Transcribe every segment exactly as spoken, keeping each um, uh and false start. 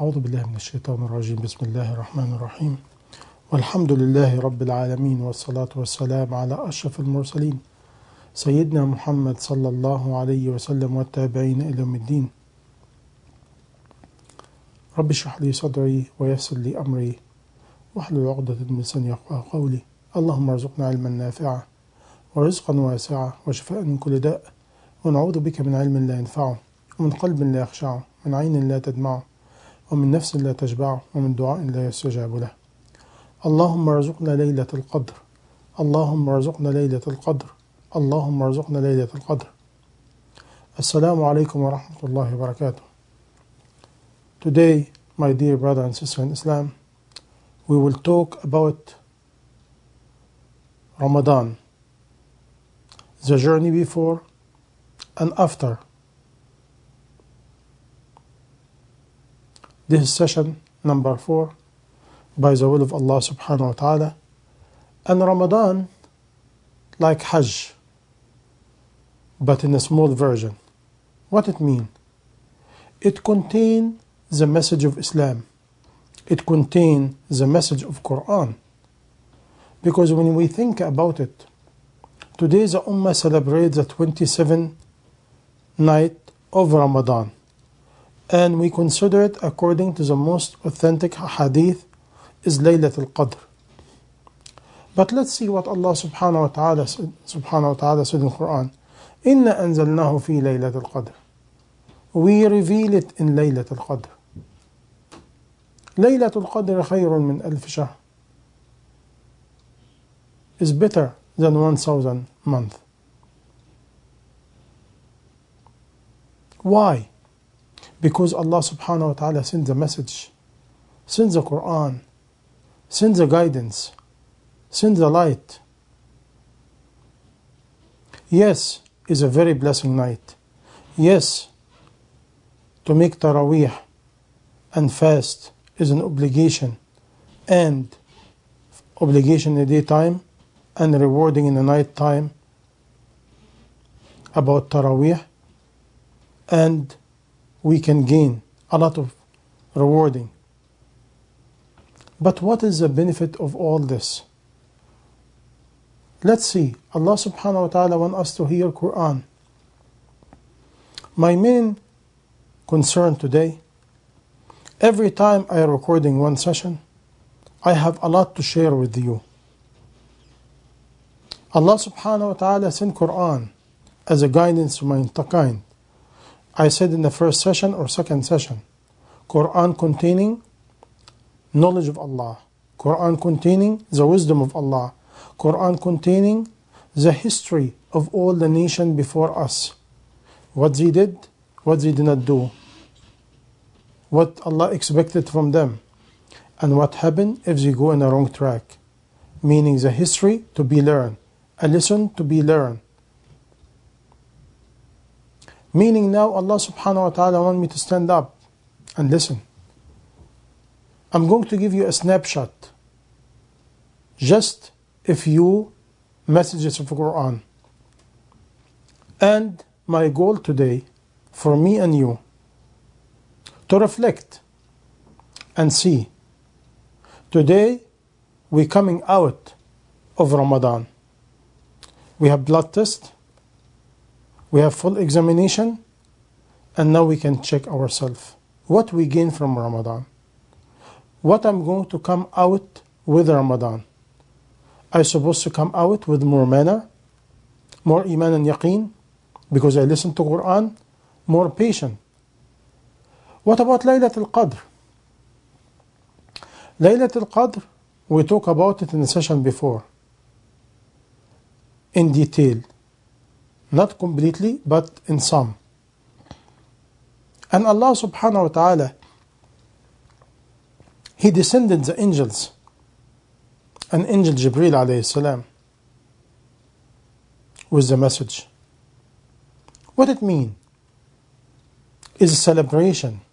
أعوذ بالله من الشيطان الرجيم. بسم الله الرحمن الرحيم. والحمد لله رب العالمين، والصلاة والسلام على أشرف المرسلين سيدنا محمد صلى الله عليه وسلم والتابعين إلى يوم الدين. رب اشرح لي صدري ويسر لي أمري واحلل عقدة من لساني يفقهوا قولي. اللهم ارزقنا علما نافعا ورزقا واسعا وشفاء من كل داء، ونعوذ بك من علم لا ينفعه ومن قلب لا يخشعه، من عين لا تدمعه ومن نفس لا تشبعه ومن دعاء لا يستجاب له. اللهم ارزقنا ليلة القدر، اللهم ارزقنا ليلة القدر، اللهم ارزقنا ليلة القدر. السلام عليكم ورحمة الله وبركاته. Today, my dear brother and sister in Islam, we will talk about Ramadan, the journey before and after. This is session number four by the will of Allah subhanahu wa ta'ala. And Ramadan, like Hajj, but in a small version. What it mean? It contains the message of Islam. It contains the message of Quran. Because when we think about it, today the Ummah celebrates the twenty-seventh night of Ramadan. And we consider it according to the most authentic hadith is Laylatul Qadr. But let's see what Allah subhanahu wa ta'ala said, subhanahu wa ta'ala said in the Quran. Inna anzalnahu fi Laylatul Qadr. We reveal it in Laylatul Qadr. Laylatul Qadr khayrun min alf shahr. Is better than one thousand month. Why? Because Allah subhanahu wa ta'ala sends a message, sends the Quran, sends the guidance, sends the light. Yes, it's a very blessing night. Yes, to make Taraweeh and fast is an obligation, and obligation in the daytime and rewarding in the night time about Taraweeh, and we can gain a lot of rewarding. But what is the benefit of all this? Let's see. Allah subhanahu wa ta'ala wants us to hear Quran. My main concern today, every time I am recording one session, I have a lot to share with you. Allah subhanahu wa ta'ala sent Quran as a guidance to mankind. I said in the first session or second session, Quran containing knowledge of Allah, Quran containing the wisdom of Allah, Quran containing the history of all the nation before us, what they did, what they did not do, what Allah expected from them, and what happened if they go in a wrong track, meaning the history to be learned, a lesson to be learned. Meaning now Allah subhanahu wa ta'ala wants me to stand up and listen. I'm going to give you a snapshot, just a few messages of the Quran. And my goal today, for me and you, to reflect and see. Today, we're coming out of Ramadan. We have blood test, we have full examination, and now we can check ourselves. What we gain from Ramadan. What I'm going to come out with Ramadan. I'm supposed to come out with more manner, more iman and yaqeen, because I listen to Quran, more patient. What about Laylatul Qadr? Laylatul Qadr, we talked about it in the session before, in detail. Not completely, but in some. And Allah subhanahu wa ta'ala, He descended the angels, and angel Jibreel alayhi salam, with the message. What it mean? Is a celebration,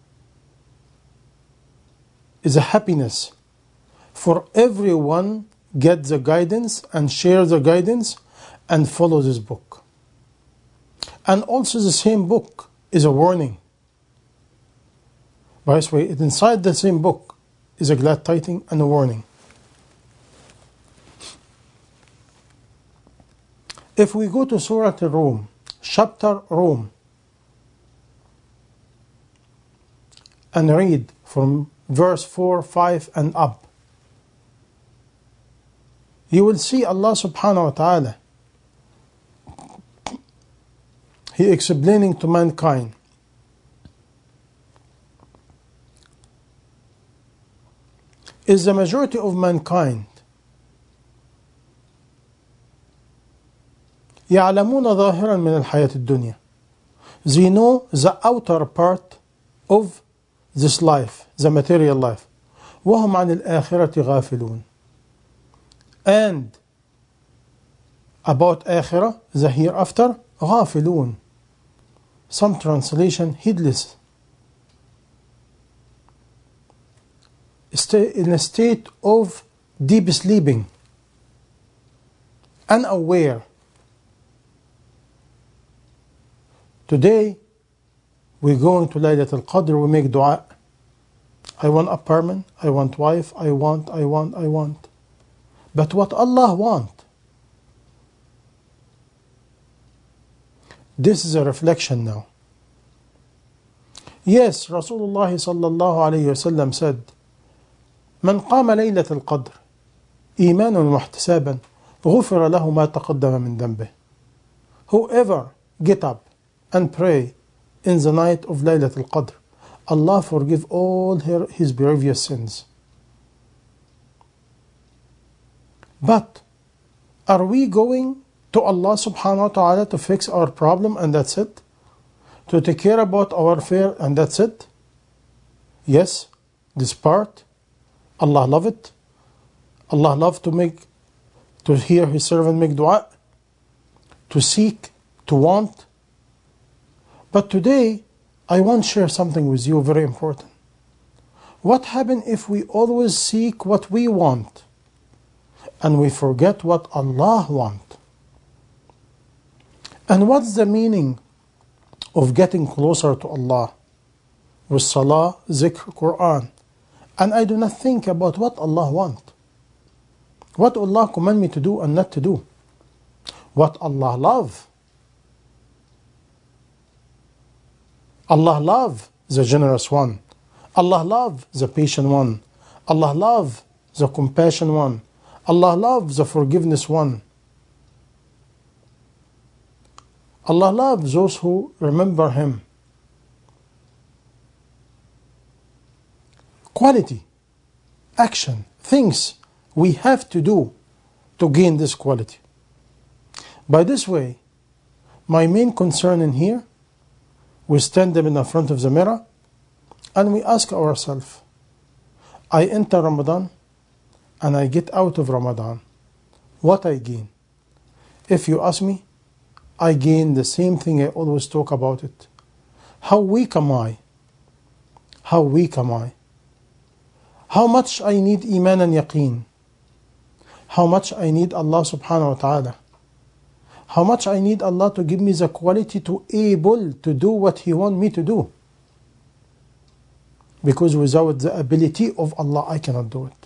is a happiness for everyone get the guidance and share the guidance and follow this book. And also the same book is a warning. By this way, inside the same book is a glad tidings and a warning. If we go to Surah Al-Rum, chapter Rum, and read from verse four, five and up, you will see Allah subhanahu wa ta'ala, He explaining to mankind is the majority of mankind يعلمون ظاهرا من الحياة الدنيا. They know the outer part of this life, the material life. وهم عن الآخرة غافلون. And about آخرة, the hereafter, غافلون. Some translation, heedless. Stay in a state of deep sleeping, unaware. Today, we're going to Laylatul Qadr, we make dua. I want apartment, I want wife, I want, I want, I want. But what Allah want? This is a reflection now. Yes, Rasulullah sallallahu alayhi wa sallam said, من قام ليلة القدر إيمانا واحتسابا غفر له ما تقدم من ذنبه. Whoever get up and pray in the night of Laylatul Qadr, Allah forgive all her, his previous sins. But are we going to Allah subhanahu wa ta'ala to fix our problem and that's it? To take care about our affair and that's it? Yes, this part, Allah love it. Allah love to make, to hear His servant make dua, to seek, to want. But today, I want to share something with you very important. What happens if we always seek what we want and we forget what Allah wants? And what's the meaning of getting closer to Allah? With salah, zikr, Quran. And I do not think about what Allah wants. What Allah command me to do and not to do. What Allah love. Allah love the generous one. Allah love the patient one. Allah love the compassion one. Allah love the forgiveness one. Allah loves those who remember Him. Quality, action, things we have to do to gain this quality. By this way, my main concern in here, we stand them in the front of the mirror and we ask ourselves, I enter Ramadan and I get out of Ramadan, what I gain? If you ask me, I gain the same thing I always talk about it. How weak am I? How weak am I? How much I need iman and yaqeen. How much I need Allah subhanahu wa ta'ala. How much I need Allah to give me the quality to able to do what He want me to do. Because without the ability of Allah, I cannot do it.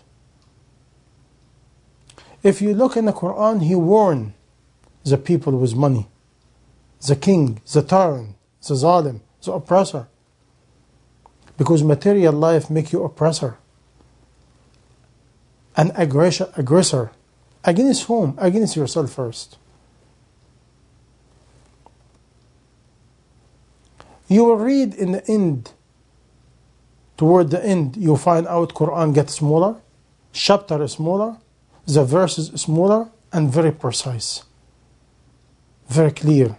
If you look in the Quran, He warned the people with money, the king, the tyrant, the zalim, the oppressor. Because material life make you oppressor. An aggressor, aggressor. Against whom? Against yourself first. You will read in the end, toward the end, you find out Quran gets smaller, chapter is smaller, the verses is smaller, and very precise. Very clear.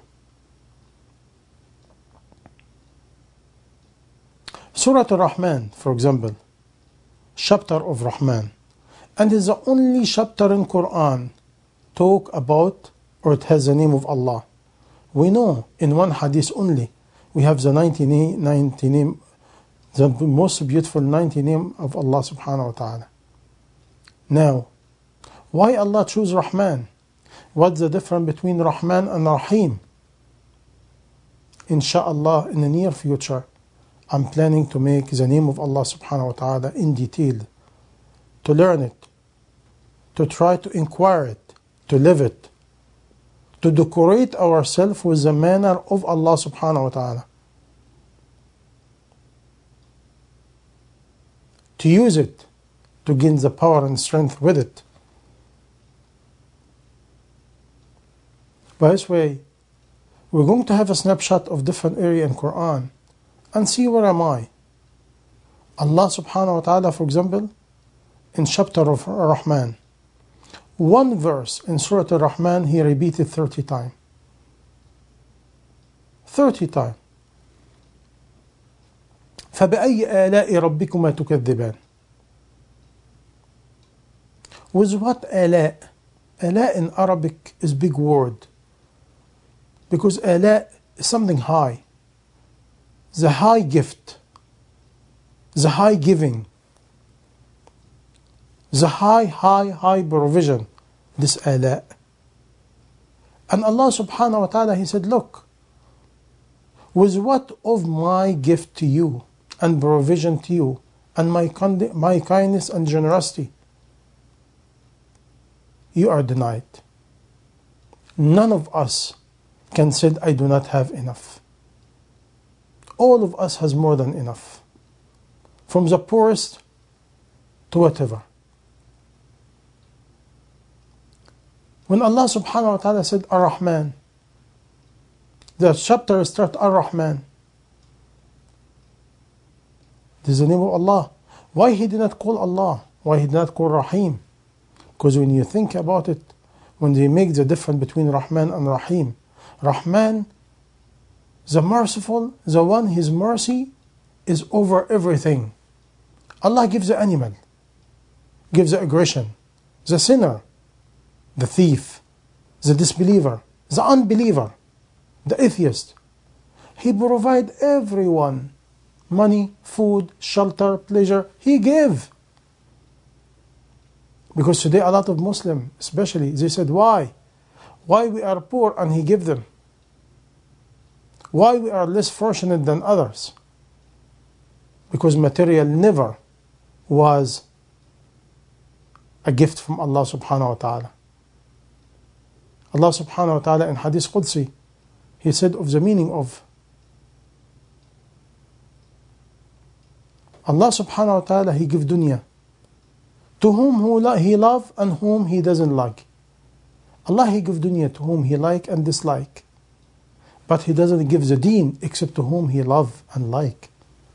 Surah Al-Rahman, for example, chapter of Rahman, and is the only chapter in Quran talk about, or it has the name of Allah. We know in one hadith only, we have the ninety, ninety name, the most beautiful ninety name of Allah subhanahu wa ta'ala. Now, why Allah choose Rahman? What's the difference between Rahman and Rahim? Insha'Allah, in the near future, I'm planning to make the name of Allah subhanahu wa ta'ala in detail, to learn it, to try to inquire it, to live it, to decorate ourselves with the manner of Allah subhanahu wa ta'ala, to use it, to gain the power and strength with it. By this way, we're going to have a snapshot of different area in Quran and see where am I. Allah subhanahu wa ta'ala, for example, in chapter of Ar-Rahman, one verse in Surah Ar-Rahman, he repeated thirty times. thirty times. فَبِأَيِّ آلَاءِ رَبِّكُمَا تُكَذِّبَانِ. With what ala? Ala in Arabic is big word, because ala is something high, the high gift, the high giving, the high, high, high provision, this ala. And Allah subhanahu wa ta'ala, He said, look, with what of my gift to you and provision to you and my, kind- my kindness and generosity, you are denied. None of us can say, I do not have enough. All of us has more than enough, from the poorest to whatever. When Allah subhanahu wa ta'ala said Ar-Rahman, the chapter starts Ar-Rahman. This is the name of Allah. Why He did not call Allah? Why He did not call Rahim? Because when you think about it, when they make the difference between Rahman and Rahim, Rahman, the merciful, the one His mercy is over everything. Allah gives the animal, gives the aggression, the sinner, the thief, the disbeliever, the unbeliever, the atheist. He provides everyone money, food, shelter, pleasure. He gave. Because today a lot of Muslims, especially, they said, why? Why we are poor and He give them? Why we are less fortunate than others? Because material never was a gift from Allah subhanahu wa ta'ala. Allah subhanahu wa ta'ala in Hadith Qudsi, He said of the meaning of Allah subhanahu wa ta'ala, He give dunya to whom He love and whom He doesn't like. Allah, He give dunya to whom He like and dislike. But He doesn't give the deen except to whom He love and like.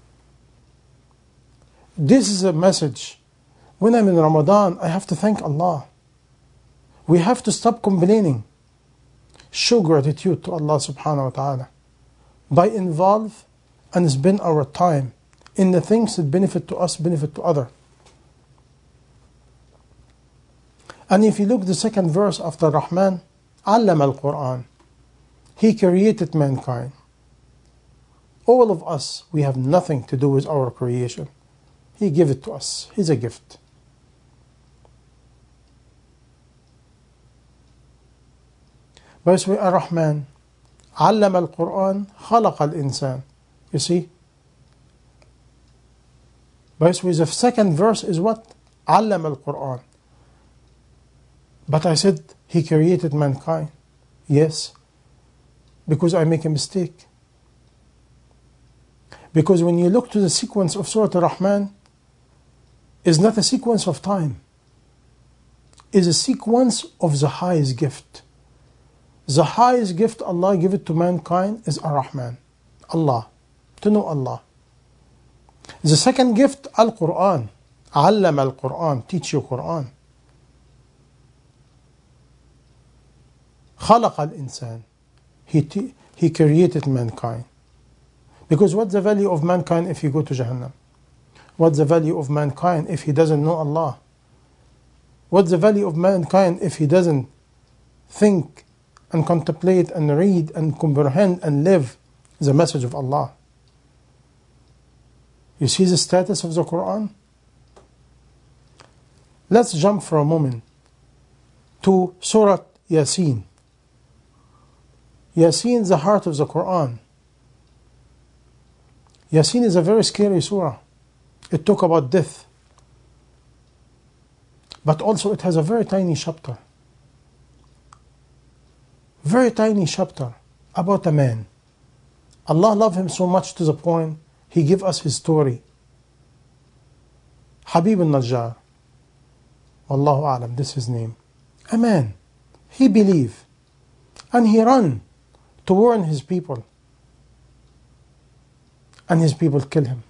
This is a message. When I'm in Ramadan, I have to thank Allah. We have to stop complaining. Show gratitude to Allah subhanahu wa ta'ala by involve and spend our time in the things that benefit to us, benefit to others. And if you look the second verse after Rahman, Allama al-Quran. He created mankind. All of us, we have nothing to do with our creation. He gave it to us. He's a gift. By this way, Ar-Rahman, Allama al-Quran, Khalaqa al-Insan. You see? By this way, the second verse is what? Allama al-Quran. But I said, He created mankind. Yes. Because I make a mistake. Because when you look to the sequence of Surah Ar-Rahman, it's not a sequence of time. It's a sequence of the highest gift. The highest gift Allah gave it to mankind is Ar-Rahman. Allah. To know Allah. The second gift, Al-Quran. Allama al-Quran. Teach you Quran. Khalaqa al-Insan. He, t- he created mankind. Because what's the value of mankind if he go to Jahannam? What's the value of mankind if he doesn't know Allah? What's the value of mankind if he doesn't think and contemplate and read and comprehend and live the message of Allah? You see the status of the Quran? Let's jump for a moment to Surah Yasin. Yasin is the heart of the Quran. Yasin is a very scary surah. It talks about death. But also it has a very tiny chapter. Very tiny chapter about a man. Allah loved him so much to the point He gave us his story. Habib al-Najjar. Wallahu a'lam, this is his name. A man. He believed. And he ran to warn his people. And his people kill him.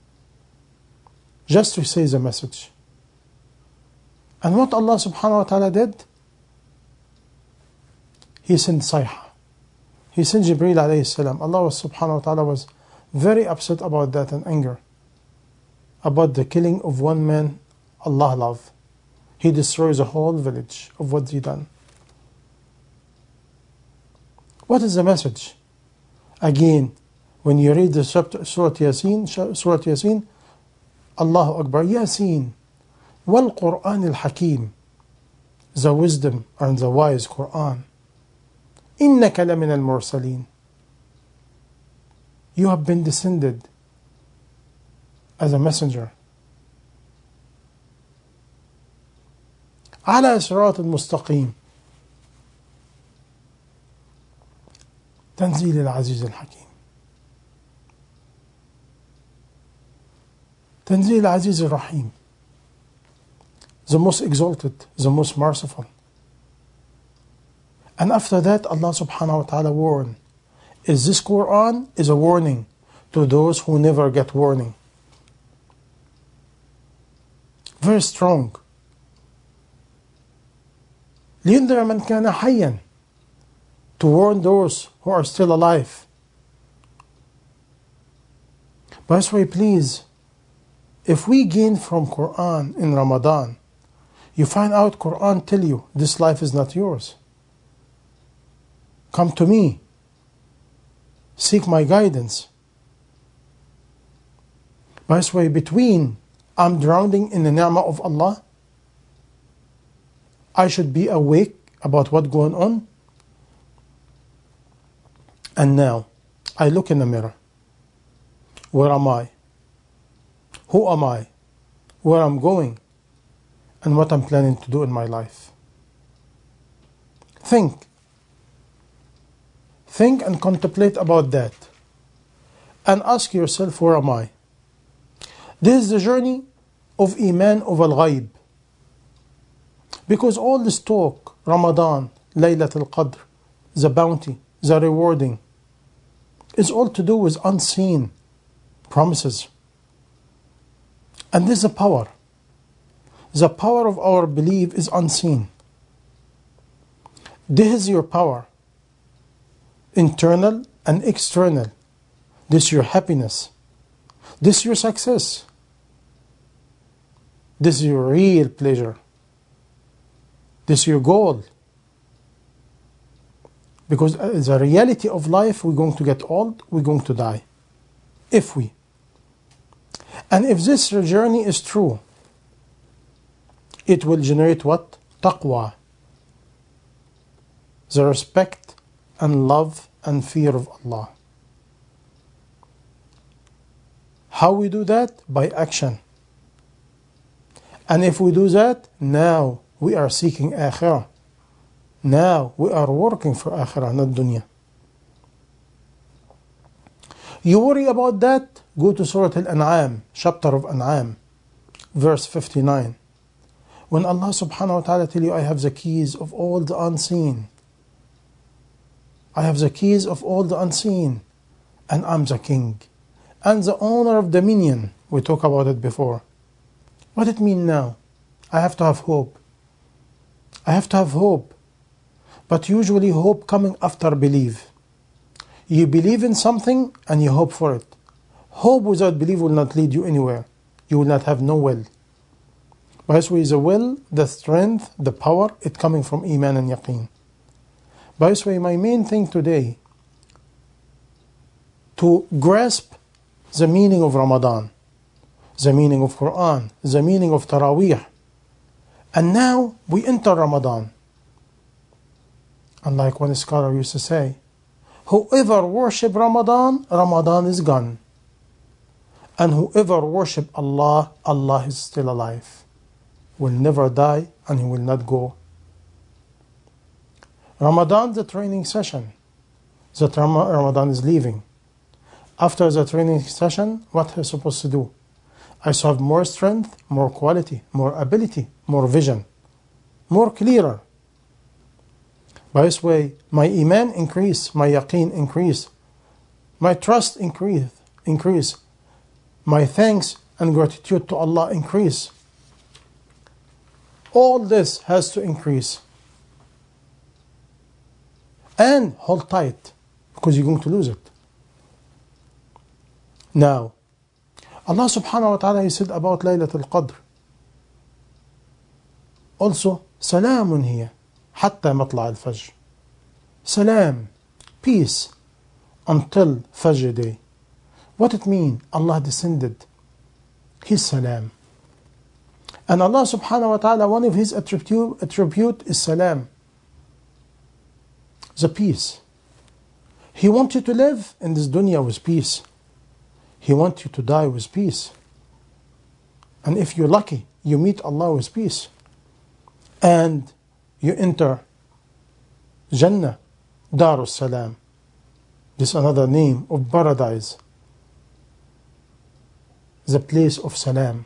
Just to say the message. And what Allah subhanahu wa ta'ala did? He sent Sayha. He sent Jibreel alayhi salam. Allah was, subhanahu wa ta'ala was very upset about that and anger. About the killing of one man Allah loved. He destroys a whole village of what he done. What is the message? Again, when you read the Surah Yasin, Surah Yasin, Allahu Akbar, Yasin, wal Quran al-Hakim, the wisdom and the wise Quran. إِنَّكَ لَمِنَ الْمُرْسَلِينَ. You have been descended as a messenger. على صراط المستقيم. تنزيل العزيز الحكيم. تنزيل العزيز الرحيم. The most exalted, the most merciful. And after that, Allah subhanahu wa ta'ala warned. Is this Quran is a warning to those who never get warning. Very strong. لينذر من كان حيا, to warn those who are still alive. By this way, please, if we gain from Quran in Ramadan, you find out Quran tell you this life is not yours. Come to me. Seek my guidance. By this way, between I'm drowning in the ni'mah of Allah, I should be awake about what's going on. And now, I look in the mirror. Where am I? Who am I? Where I'm going? And what I'm planning to do in my life. Think. Think and contemplate about that. And ask yourself, where am I? This is the journey of Iman of Al-Ghaib. Because all this talk, Ramadan, Laylat al-Qadr, the bounty, the rewarding, is all to do with unseen promises. And this is the power. The power of our belief is unseen. This is your power. Internal and external. This is your happiness. This is your success. This is your real pleasure. This is your goal. Because the reality of life, we're going to get old, we're going to die. If we. And if this journey is true, it will generate what? Taqwa. The respect and love and fear of Allah. How we do that? By action. And if we do that, now we are seeking akhirah. Now we are working for akhirah, not dunya. You worry about that? Go to Surah Al-An'am, chapter of An'am, verse fifty-nine. When Allah subhanahu wa ta'ala tell you, I have the keys of all the unseen. I have the keys of all the unseen. And I'm the king. And the owner of dominion. We talked about it before. What it mean now? I have to have hope. I have to have hope. But usually hope coming after belief. You believe in something and you hope for it. Hope without belief will not lead you anywhere. You will not have no will. By this way, the will, the strength, the power, it coming from Iman and Yaqeen. By this way, my main thing today, to grasp the meaning of Ramadan, the meaning of Quran, the meaning of Taraweeh. And now we enter Ramadan. And like one scholar used to say, whoever worship Ramadan, Ramadan is gone. And whoever worship Allah, Allah is still alive, will never die, and He will not go. Ramadan, the training session, that Ramadan is leaving. After the training session, what are you supposed to do? I should have more strength, more quality, more ability, more vision, more clearer. By this way, my iman increase, my yaqeen increase, my trust increase, increase, my thanks and gratitude to Allah increase. All this has to increase. And hold tight, because you're going to lose it. Now, Allah subhanahu wa ta'ala, He said about Laylatul Qadr. Also, salamun hiya hatta matla' al-fajr. Salam, peace, until Fajr day. What it mean? Allah descended His salam. And Allah subhanahu wa ta'ala, one of His attribute, attribute is salam. The peace. He wants you to live in this dunya with peace. He wants you to die with peace. And if you're lucky, you meet Allah with peace. And you enter Jannah, Darus Salam. This is another name of paradise. The place of salam.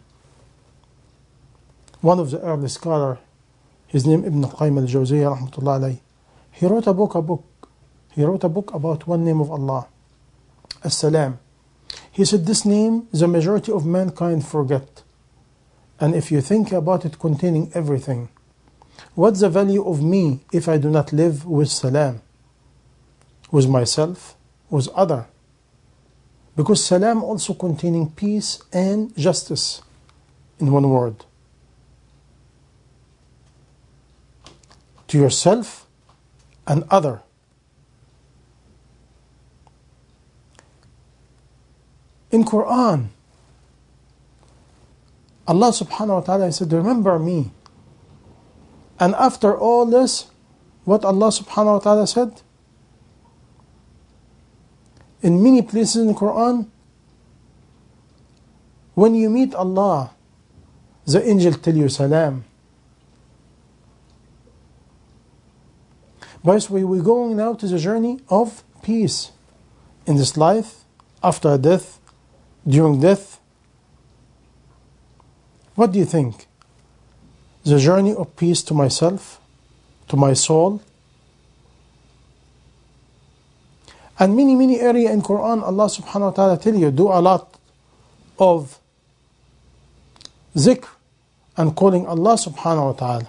One of the early scholars, his name Ibn Qayyim al-Jawziyya rahmatullah alayhi, he wrote a book, a book. He wrote a book about one name of Allah, As-Salam. He said this name, the majority of mankind forget. And if you think about it containing everything, what's the value of me if I do not live with salam? With myself, with other. Because salam also containing peace and justice in one word. To yourself and other. In Quran, Allah subhanahu wa ta'ala said, remember me. And after all this, what Allah subhanahu wa ta'ala said? In many places in the Quran, when you meet Allah, the angel tell you salam. By this way, we're going now to the journey of peace in this life, after death, during death. What do you think? The journey of peace to myself, to my soul. And many, many areas in Quran, Allah subhanahu wa ta'ala tell you, do a lot of zikr and calling Allah subhanahu wa ta'ala.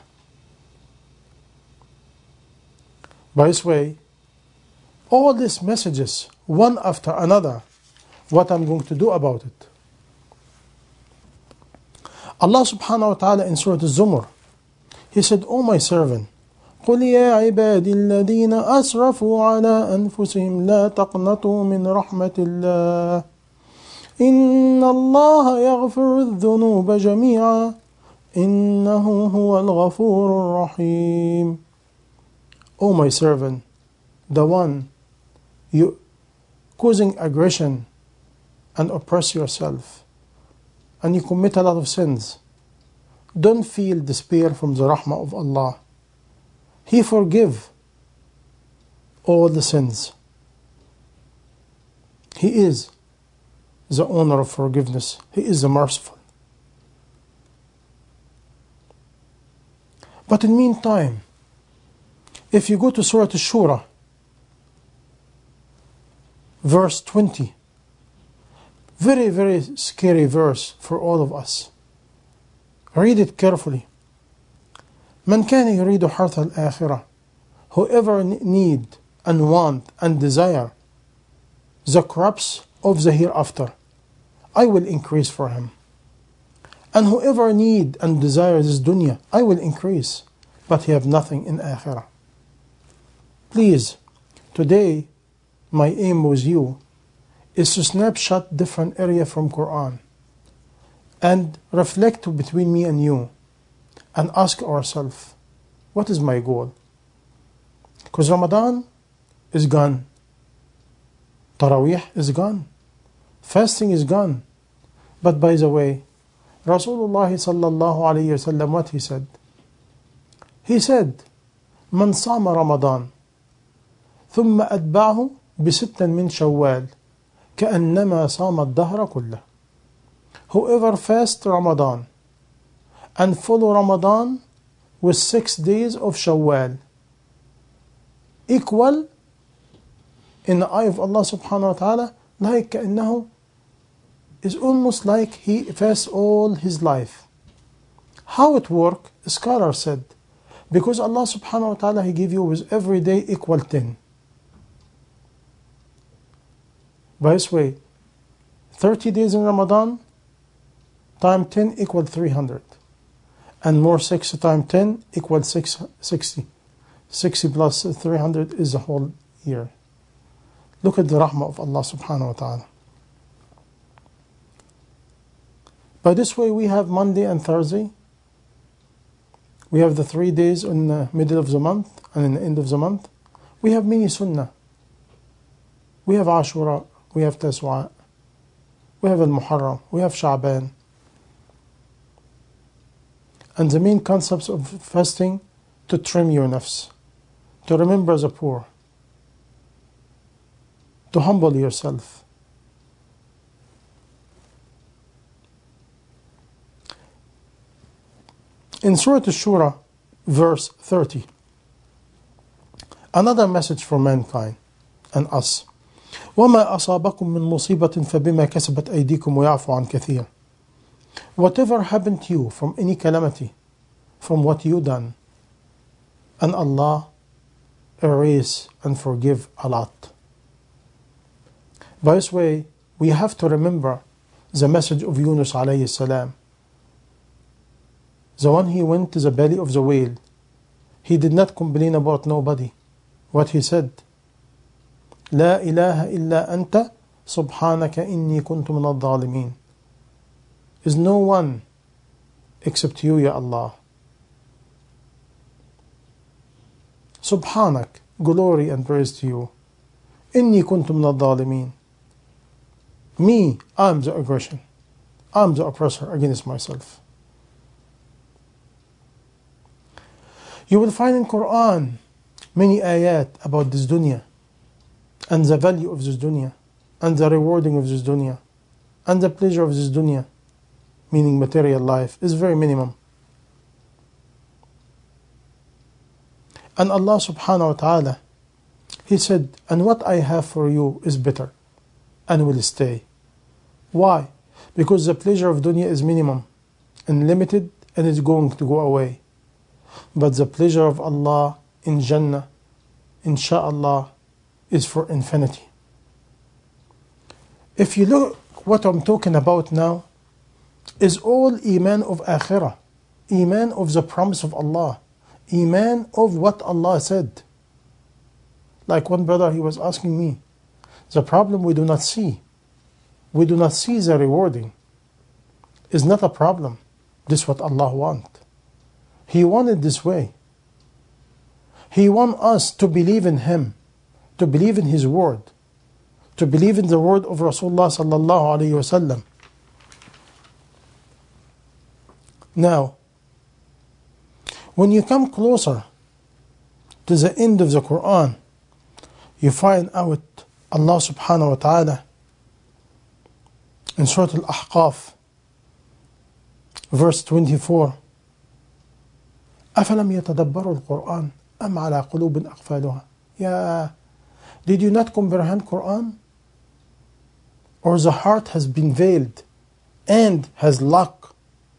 By this way, all these messages, one after another, what I'm going to do about it. Allah subhanahu wa ta'ala in Surah Al-Zumar, He said, O my servant, قُلْ يَا عِبَادِ الَّذِينَ أَسْرَفُوا عَلَىٰ أَنفُسِهِمْ لَا تَقْنَطُوا مِنْ رَحْمَةِ اللَّهِ إِنَّ اللَّهَ يَغْفِرُ الذُّنُوبَ جَمِيعًا إِنَّهُ هُوَ الْغَفُورُ الرَّحِيمُ. O my servant, the one you causing aggression and oppress yourself, and you commit a lot of sins, don't feel despair from the rahmah of Allah. He forgive all the sins. He is the owner of forgiveness. He is the merciful. But in the meantime, if you go to Surah Ash-Shura, verse twenty, very, very scary verse for all of us. Read it carefully. من كان يريد حرث الآخرة, whoever need and want and desire the crops of the hereafter, I will increase for him. And whoever need and desire this dunya, I will increase, but he have nothing in akhirah. Please, today my aim with you is to snapshot different area from Quran and reflect between me and you and ask ourselves, what is my goal? Because Ramadan is gone. Taraweeh is gone. Fasting is gone. But by the way, Rasulullah sallallahu alayhi wa sallam, what he said? He said, من صام رمضان ثم أتبعه بست من شوال كأنما صام الدهر كله. Whoever fasts Ramadan and follow Ramadan with six days of Shawwal, equal in the eye of Allah subhanahu wa ta'ala, like كأنه is almost like he fasts all his life. How it work? A scholar said, because Allah subhanahu wa ta'ala, He give you with every day equal ten. By this way, thirty days in Ramadan time ten equal three hundred. And more six times ten equal six, sixty. sixty plus three hundred is a whole year. Look at the rahmah of Allah subhanahu wa ta'ala. By this way, we have Monday and Thursday. We have the three days in the middle of the month and in the end of the month. We have many sunnah. We have Ashura, we have Taswa, we have Al-Muharram, we have Sha'ban. And the main concepts of fasting, to trim your nafs, to remember the poor, to humble yourself. In Surah Ash-Shura, verse thirty, another message for mankind and us. وَمَا أَصَابَكُم مِّن مُّصِيبَةٍ فَبِمَا كَسَبَتْ أَيْدِيكُمْ وَيَعْفُ عَنْ كَثِيرٍ. Whatever happened to you from any calamity, from what you done, and Allah erase and forgive a lot. By this way, we have to remember the message of Yunus alayhi salam. The one he went to the belly of the whale. He did not complain about nobody. What he said? لا إله إلا أنت سبحانك إني كنت من الظالمين. Is no one except you, Ya Allah. Subhanak, glory and praise to you. إني كنت من الظالمين. Me, I'm the aggression. I'm the oppressor against myself. You will find in Quran many ayat about this dunya and the value of this dunya and the rewarding of this dunya and the pleasure of this dunya, meaning material life, is very minimum. And Allah subhanahu wa ta'ala, He said, and what I have for you is better and will stay. Why? Because the pleasure of dunya is minimum and limited and is going to go away. But the pleasure of Allah in Jannah, insha'Allah, is for infinity. If you look what I'm talking about now, is all Iman of Akhirah, Iman of the promise of Allah, Iman of what Allah said. Like one brother, he was asking me, the problem we do not see, we do not see the rewarding, is not a problem. This is what Allah wants. He wanted this way. He wants us to believe in Him, to believe in His word, to believe in the word of Rasulullah sallallahu alayhi wa sallam. Now, when you come closer to the end of the Quran, you find out Allah subhanahu wa ta'ala in Surah Al-Ahqaf, verse twenty-four, أَفَلَمْ يَتَدَبَّرُوا الْقُرْآنَ أَمْ عَلَى قُلُوبٍ أَقْفَالُهَا. Yeah, did you not comprehend Quran? Or the heart has been veiled and has locked?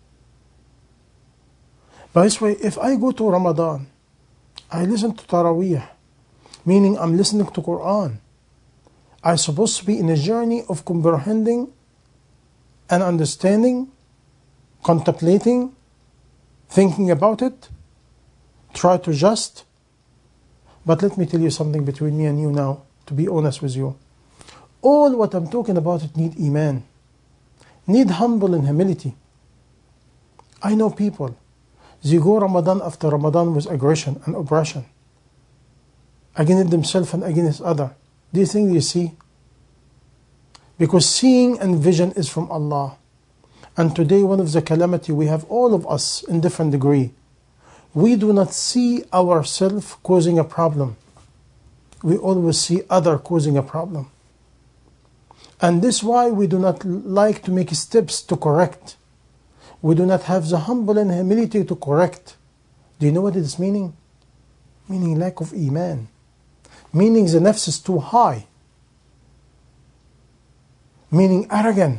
By this way, if I go to Ramadan, I listen to Taraweeh, meaning I'm listening to Quran. I'm supposed to be in a journey of comprehending and understanding, contemplating, thinking about it, try to just. But let me tell you something between me and you now, to be honest with you. All what I'm talking about, it need Iman, need humble and humility. I know people, they go Ramadan after Ramadan with aggression and oppression against themselves and against others. Do you think they see? Because seeing and vision is from Allah. And today one of the calamity we have, all of us in different degree, we do not see ourselves causing a problem. We always see other causing a problem. And this is why we do not like to make steps to correct. We do not have the humble and humility to correct. Do you know what it is meaning? Meaning lack of iman. Meaning the nafs is too high. Meaning arrogant.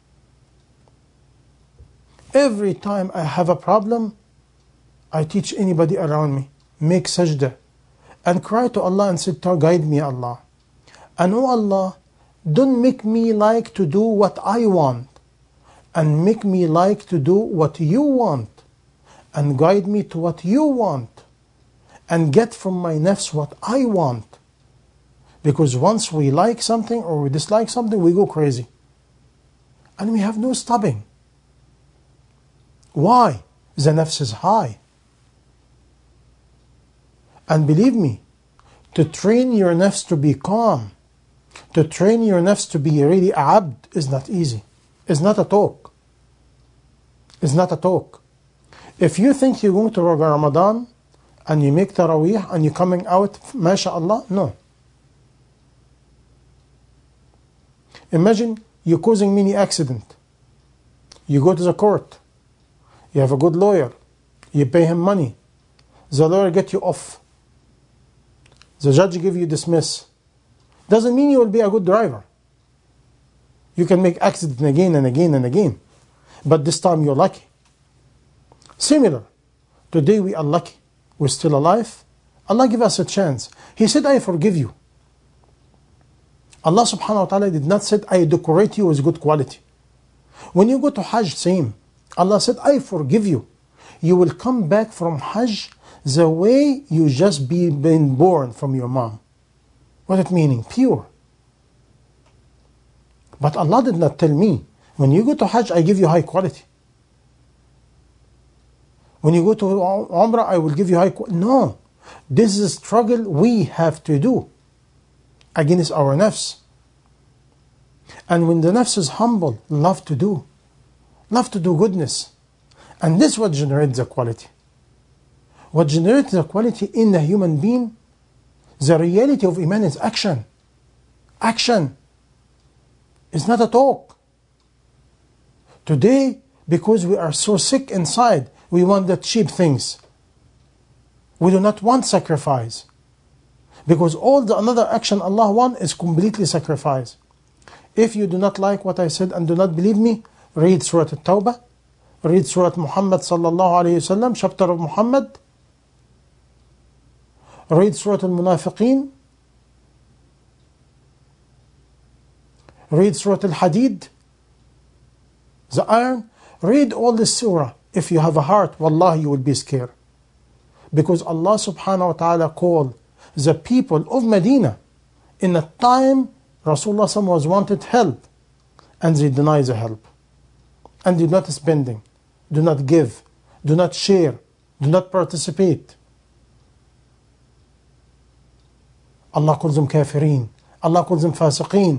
Every time I have a problem, I teach anybody around me, make sajda, and cry to Allah and say, guide me, Allah. And oh Allah, don't make me like to do what I want, and make me like to do what you want, and guide me to what you want, and get from my nafs what I want. Because once we like something or we dislike something, we go crazy. And we have no stopping. Why? The nafs is high. And believe me, to train your nafs to be calm, to train your nafs to be really a abd is not easy. It's not a talk. It's not a talk. If you think you're going to Ramadan and you make Taraweeh and you're coming out, MashaAllah, no. Imagine you're causing many accident. You go to the court. You have a good lawyer. You pay him money. The lawyer get you off. The judge give you dismiss. Doesn't mean you will be a good driver. You can make accident again and again and again. But this time you're lucky. Similar. Today we are lucky. We're still alive. Allah give us a chance. He said, I forgive you. Allah subhanahu wa ta'ala did not say, I decorate you with good quality. When you go to Hajj, same. Allah said, I forgive you. You will come back from Hajj the way you just be been born from your mom. What it meaning? Pure. But Allah did not tell me, when you go to Hajj, I give you high quality. When you go to Umrah, I will give you high quality. No. This is a struggle we have to do against our nafs. And when the nafs is humble, love to do. Love to do goodness. And this is what generates the quality. What generates the quality in the human being, the reality of Iman is action. Action. It's not a talk. Today, because we are so sick inside, we want the cheap things. We do not want sacrifice. Because all the another action Allah wants is completely sacrifice. If you do not like what I said and do not believe me, read Surah At-Tawbah, read Surah Muhammad sallallahu alayhi wasallam, chapter of Muhammad, read Surah Al-Munafiqeen, read Surah Al-Hadid, the iron, read all this surah. If you have a heart, wallahi, you will be scared. Because Allah subhanahu wa ta'ala called the people of Medina in a time Rasulullah was wanted help, and they deny the help. And do not spending, do not give, do not share, do not participate. Allah calls them kafirin. Allah calls them fasiqeen.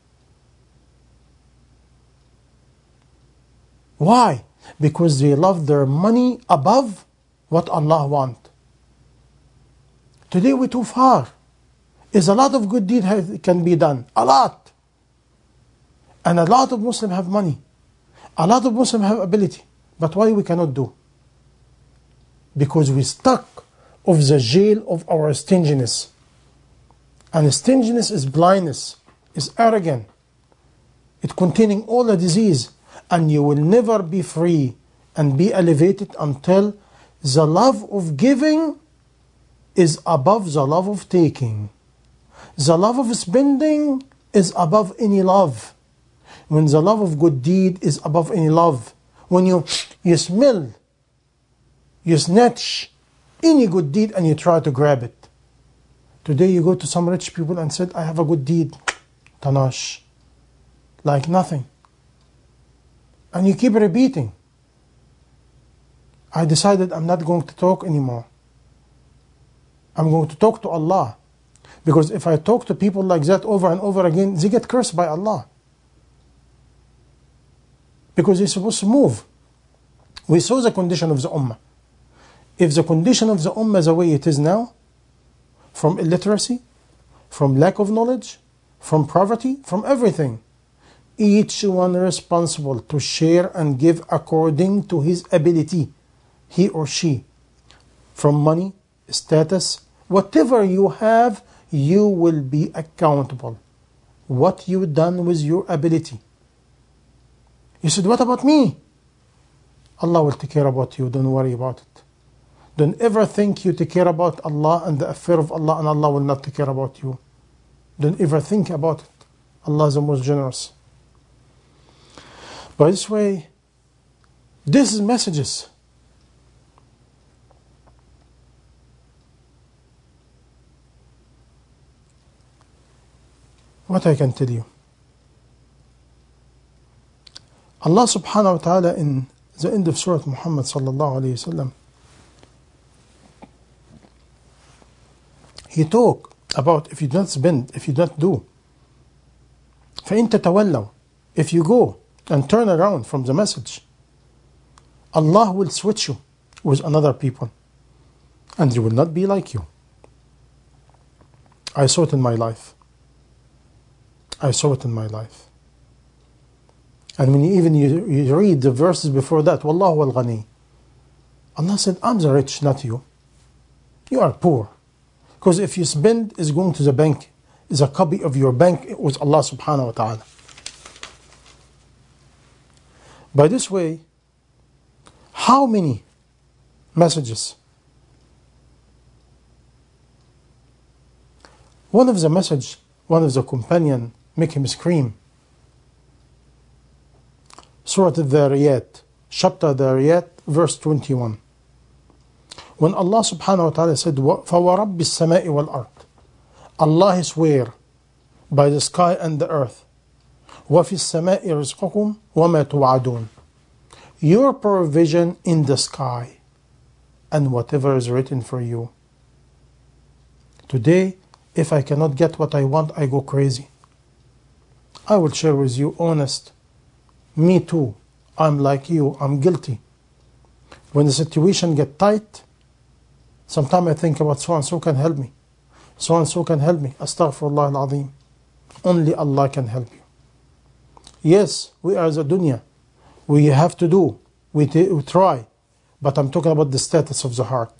Why? Because they love their money above what Allah wants. Today we're too far. Is a lot of good deed have, can be done. A lot. And a lot of Muslims have money. A lot of Muslims have ability. But why we cannot do? Because we stuck of the jail of our stinginess. And stinginess is blindness, is arrogant. It containing all the disease. And you will never be free and be elevated until the love of giving is above the love of taking. The love of spending is above any love. When the love of good deed is above any love. When you, you smell, you snatch any good deed and you try to grab it. Today you go to some rich people and said, I have a good deed. Tanash. Like nothing. And you keep repeating. I decided I'm not going to talk anymore. I'm going to talk to Allah. Because if I talk to people like that over and over again, they get cursed by Allah. because he's supposed to move. We saw the condition of the Ummah. If the condition of the Ummah is the way it is now, from illiteracy, from lack of knowledge, from poverty, from everything, each one responsible to share and give according to his ability, he or she, from money, status, whatever you have, you will be accountable. What you done with your ability. You said, what about me? Allah will take care about you, don't worry about it. Don't ever think you take care about Allah and the affair of Allah and Allah will not take care about you. Don't ever think about it. Allah is the most generous. By this way, this is messages. What I can tell you. Allah subhanahu wa ta'ala in the end of Surah Muhammad sallallahu alayhi wa sallam, He talk about if you don't spend, if you don't do. فَإِن تَتَوَلَّوْا, if you go and turn around from the message, Allah will switch you with another people and they will not be like you. I saw it in my life. I saw it in my life. And when you even you, you read the verses before that, Wallahu al-Ghani, Allah said, I'm the rich, not you. You are poor. Because if you spend, it's going to the bank, is a copy of your bank with Allah subhanahu wa ta'ala. By this way, how many messages? One of the message, one of the companion make him scream. Surah Al-Dhariyat, chapter Dhariyat, verse twenty-one. When Allah subhanahu wa ta'ala said, فَوَرَبِّ السَّمَاءِ وَالْأَرْضِ, Allah swear by the sky and the earth. وَفِي السَّمَاءِ رِزْقُكُمْ وَمَا تُوعَدُونَ, your provision in the sky and whatever is written for you. Today, if I cannot get what I want, I go crazy. I will share with you honest. Me too. I'm like you. I'm guilty. When the situation get tight, sometimes I think about so and so can help me. So and so can help me. Astaghfirullah al-Azim. Only Allah can help you. Yes, we are the dunya. We have to do. We, t- we try. But I'm talking about the status of the heart.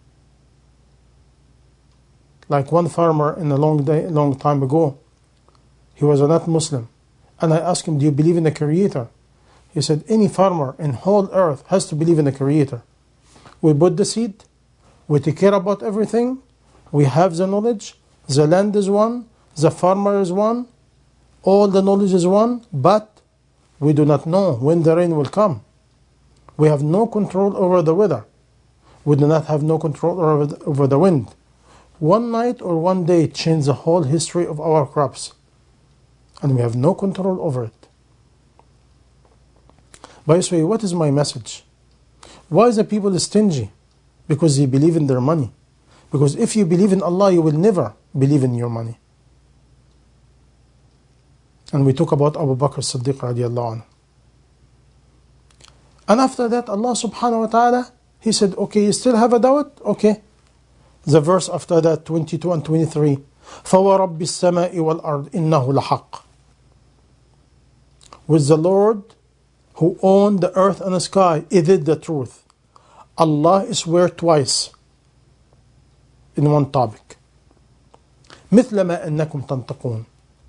Like one farmer in a long day, long time ago, he was a not Muslim. And I asked him, do you believe in the Creator? He said, any farmer in whole earth has to believe in the Creator. We put the seed. We take care about everything. We have the knowledge. The land is one. The farmer is one. All the knowledge is one. But we do not know when the rain will come. We have no control over the weather. We do not have no control over the, over the wind. One night or one day change the whole history of our crops. And we have no control over it. By this way, what is my message? Why is the people stingy? Because they believe in their money. Because if you believe in Allah, you will never believe in your money. And we talk about Abu Bakr Siddiq radiallahu anhu. And after that, Allah subhanahu wa ta'ala, He said, okay, you still have a doubt? Okay. The verse after that, twenty-two and twenty-three. فَوَرَبِّ السَّمَاءِ وَالْأَرْضِ إِنَّهُ لَحَقٌّ, with the Lord who owned the earth and the sky, is it the truth? Allah swear twice in one topic. مثل ما أنكم تنطقون.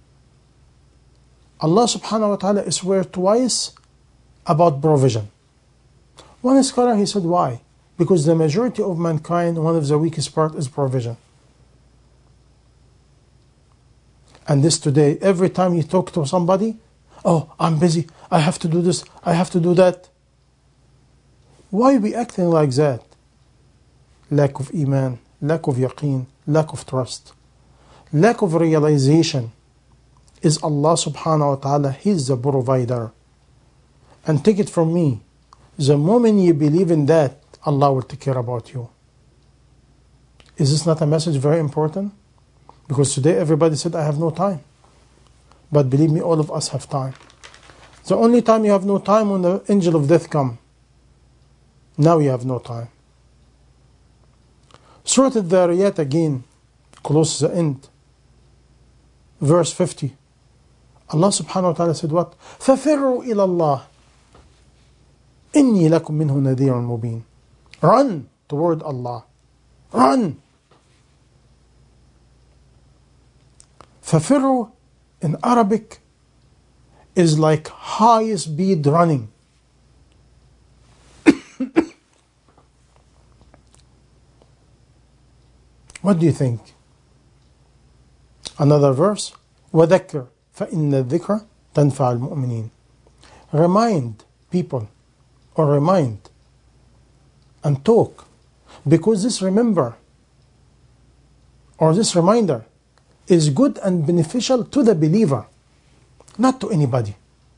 Allah subhanahu wa ta'ala swear twice about provision. One scholar, he said, why? Because the majority of mankind, one of the weakest part is provision. And this today, every time you talk to somebody, oh, I'm busy, I have to do this, I have to do that. Why are we acting like that? Lack of iman, lack of yaqeen, lack of trust, lack of realization. Is Allah subhanahu wa ta'ala, He's the provider. And take it from me, the moment you believe in that, Allah will take care about you. Is this not a message very important? Because today everybody said, I have no time. But believe me, all of us have time. The only time you have no time when the angel of death come. Now you have no time. Surah Al-Dhariyat again, close to the end. Verse fifty. Allah subhanahu wa ta'ala said what? فَفِرُّوا إِلَى اللَّهِ إِنِّي لَكُمْ مِنْهُ نَذِيرٌ مُبِينٌ. Run toward Allah. Run. فَفِرُّوا in Arabic is like high speed running. What do you think? Another verse. وَذَكِّرْ فَإِنَّ الذِّكْرَ تَنْفَعُ الْمُؤْمِنِينَ. Remind people, or remind and talk, because this remember or this reminder is good and beneficial to the believer, not to anybody.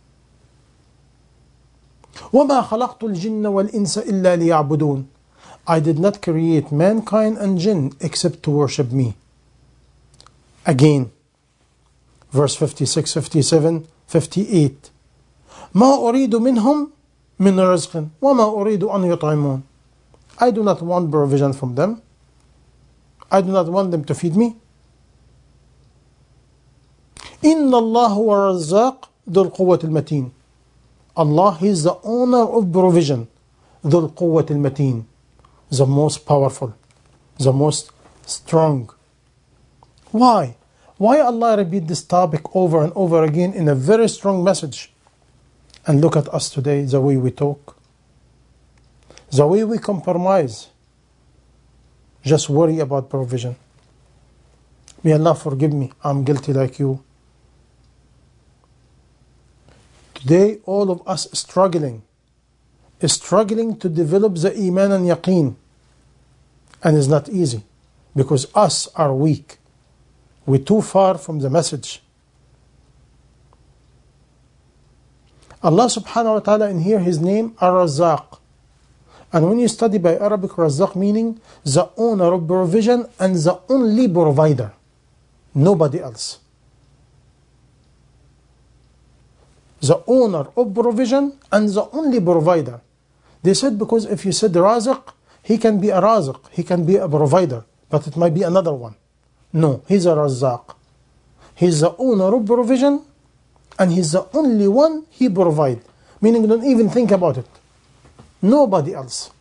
وَمَا خَلَقْتُ الْجِنَّ وَالْإِنسَ إِلَّا لِيَعْبُدُونَ. I did not create mankind and jinn except to worship me. Again, verse fifty-six, fifty-seven, fifty-eight. مَا أُرِيدُ مِنْهُمْ مِنْ رِزْقٍ وَمَا أُرِيدُ أَنْ يُطْعِمُونَ. I do not want provision from them. I do not want them to feed me. إِنَّ اللَّهُ وَالرَّزَّاقُ ذُو الْقُوَّةِ الْمَتِينَ. Allah, He is the owner of provision. ذُو الْقُوَّةِ الْمَتِينَ. The most powerful, the most strong. Why? Why Allah repeat this topic over and over again in a very strong message? And look at us today, the way we talk, the way we compromise, just worry about provision. May Allah forgive me, I'm guilty like you. Today, all of us struggling, struggling to develop the iman and yaqeen. And it's not easy, because us are weak. We're too far from the message. Allah subhanahu wa ta'ala in here, His name, Ar-Razzaq. And when you study by Arabic, Razzaq meaning the owner of provision and the only provider. Nobody else. The owner of provision and the only provider. They said because if you said Raziq, he can be a Raziq, he can be a provider, but it might be another one. No, he's a Razzaq. He's the owner of provision and he's the only one he provides. Meaning don't even think about it. Nobody else.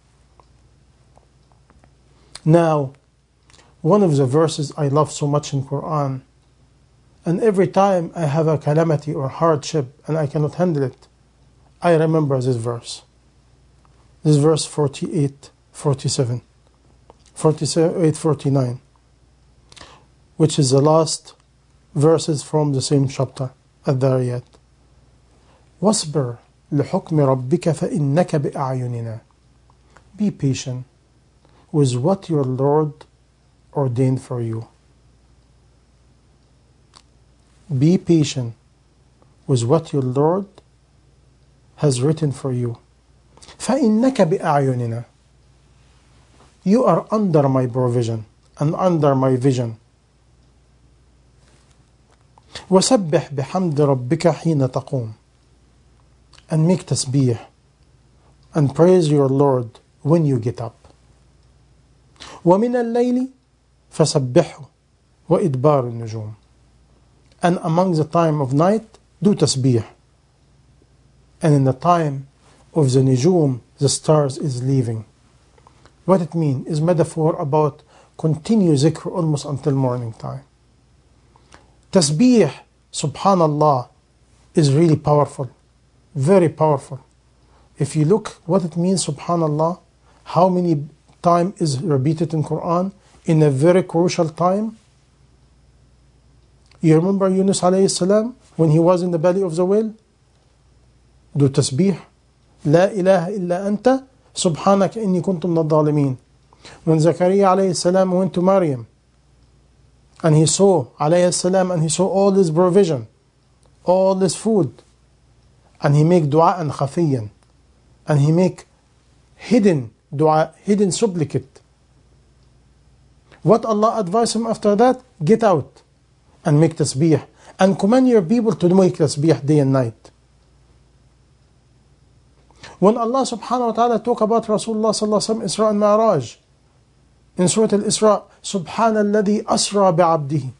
Now, one of the verses I love so much in Quran, and every time I have a calamity or hardship and I cannot handle it, I remember this verse. This verse forty-eight, forty-seven, forty-eight, forty-nine, which is the last verses from the same chapter, Al-Dhariyat. وَاصْبِرْ لِحُكْمِ رَبِّكَ فَإِنَّكَ بِأَعْيُنِنَا. Be patient with what your Lord ordained for you. Be patient with what your Lord has written for you. فَإِنَّكَ بِأَعْيُنِنَا. You are under my provision and under my vision. وَسَبِّحْ بِحَمْدِ رَبِّكَ حِينَ تَقُومُ. And make tasbih and praise your Lord when you get up. وَمِنَ اللَّيْلِ فَسَبِّحْهُ وَإِدْبَارُ النُّجُومِ. And among the time of night, do tasbih. And in the time of the nujum, the stars is leaving. What it means is metaphor about continue zikr almost until morning time. Tasbih, subhanallah, is really powerful. Very powerful. If you look what it means, subhanallah, how many times is repeated in Quran in a very crucial time. You remember Yunus alayhi salam when he was in the belly of the whale? Do tasbih. La ilaha illa anta subhanaka inni kuntu min adh-dhalimin. When Zakaria alayhi salam went to Maryam and he saw alayhi salam and he saw all this provision, all this food, and he make dua and khafiyan, and he make hidden dua, hidden supplicate. What Allah advised him after that? Get out and make tasbih and command your people to make tasbih day and night. When Allah subhanahu wa ta'ala talk about Rasulullah sallallahu alaihi wasallam, Isra and Mi'raj, in Surah Al-Isra, Subhanalladhi asra bi'abdihi.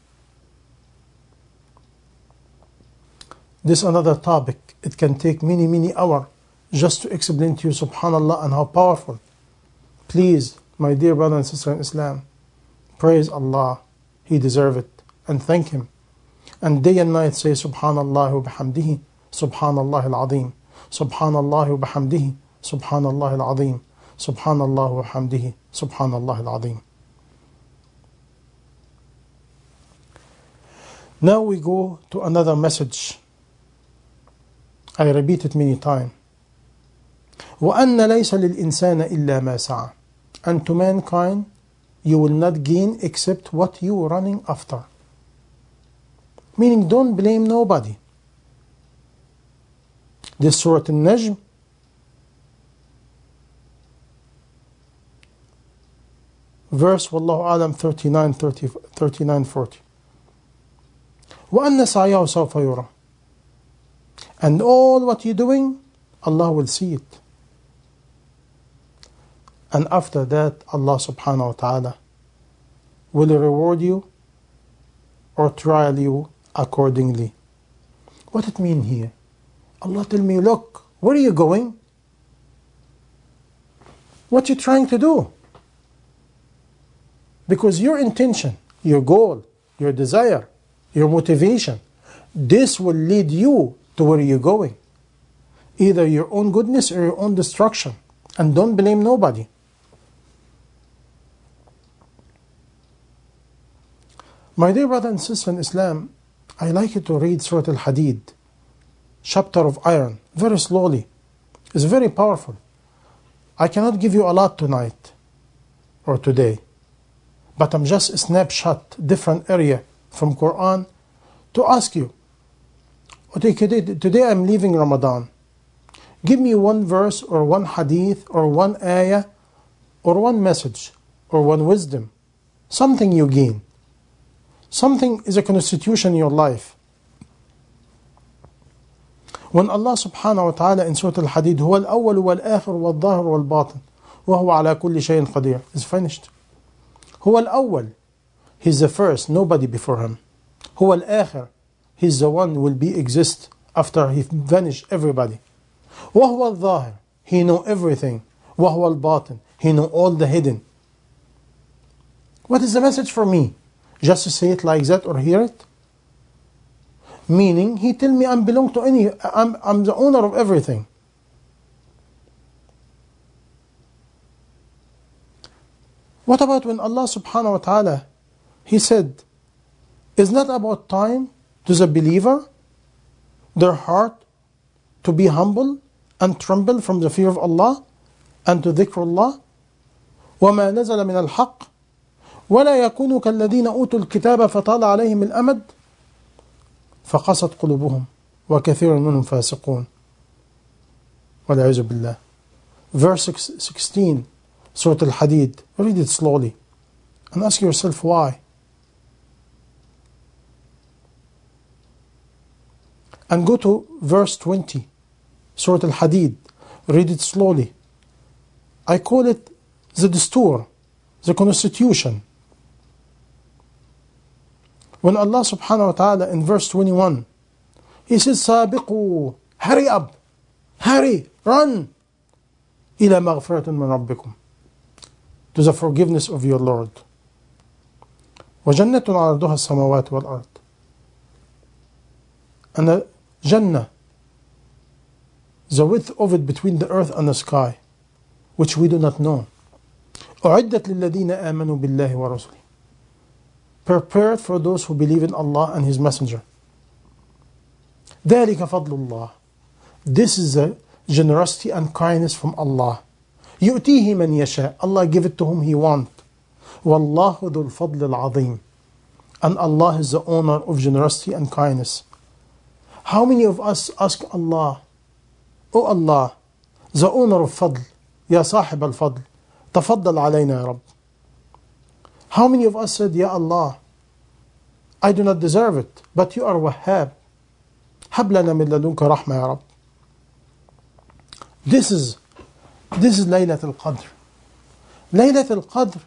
This is another topic. It can take many, many hours just to explain to you Subhanallah and how powerful. Please, my dear brother and sister in Islam, praise Allah. He deserves it. And thank Him. And day and night say Subhanallah wa bihamdihi, Subhanallah al-Azim, Subhanallah wa bihamdihi, Subhanallah al-Azim, Subhanallah wa bihamdihi, Subhanallah al-Azim. Now we go to another message. I repeat it many times. وَأَنَّ لَيْسَ لِلْإِنسَانَ إِلَّا مَا سَعَى. And to mankind, you will not gain except what you are running after. Meaning, don't blame nobody. This Surah Al-Najm, verse Wallahu Alam thirty-nine, thirty, thirty-nine, forty. وَأَنَّ سَعْيَهُ سَوْفَ يُرَى. And all what you're doing, Allah will see it. And after that, Allah subhanahu wa ta'ala will reward you or trial you accordingly. What it mean here? Allah tell me, look, where are you going? What you trying to do? Because your intention, your goal, your desire, your motivation, this will lead you to where you're going. Either your own goodness or your own destruction. And don't blame nobody. My dear brother and sister in Islam, I like you to read Surah Al-Hadid, chapter of iron, very slowly. It's very powerful. I cannot give you a lot tonight or today, but I'm just a snapshot, different area from Quran to ask you. Okay, today I'm leaving Ramadan. Give me one verse or one hadith or one ayah or one message or one wisdom. Something you gain. Something is a constitution in your life. When Allah subhanahu wa ta'ala in Surah Al-Hadid, هو الأول والآخر والظاهر والباطن وهو على كل شيء قدير, is finished. هو الأول, He's the first, nobody before Him. هو الآخر, He's the one who will be exist after He vanish everybody. وهو الظاهر, He know everything. وهو الباطن, He know all the hidden. What is the message for me? Just to say it like that or hear it? Meaning, He tell me I belong to any, I'm, I'm the owner of everything. What about when Allah subhanahu wa ta'ala, He said, it's not about time to the believer, their heart, to be humble and tremble from the fear of Allah and to dhikrullah. وَمَا نَزَلَ مِنَ الْحَقِّ ولا يكونوا كالذين أوتوا الكتاب فطال عليهم الأمد فقست قلوبهم وكثير منهم فاسقون والعياذ بالله. Verse sixteen, Surah Al-Hadid. Read it slowly and ask yourself why. And go to verse twenty, Surah Al-Hadid. Read it slowly. I call it the Dastur, the constitution. When Allah subhanahu wa ta'ala in verse twenty-one, He says, سابقوا, hurry up, hurry, run, إلى مغفرة من ربكم, to the forgiveness of your Lord. وجنة عرضها السماوات والأرض. And the Jannah, the width of it between the earth and the sky, which we do not know. أعدت للذين آمنوا بالله ورسله. Prepared for those who believe in Allah and His Messenger. ذلك فضل الله. This is the generosity and kindness from Allah. يؤتيه من يشاء. Allah give it to whom He want. والله ذو الفضل العظيم. And Allah is the owner of generosity and kindness. How many of us ask Allah, Oh Allah, the owner of fadl, يا صاحب الفضل, تفضل علينا يا رب. How many of us said, Ya Allah, I do not deserve it, but You are Wahhab. هب لنا من لدنك رحمة يا رب. This is, this is Laylatul Qadr. Laylatul Qadr,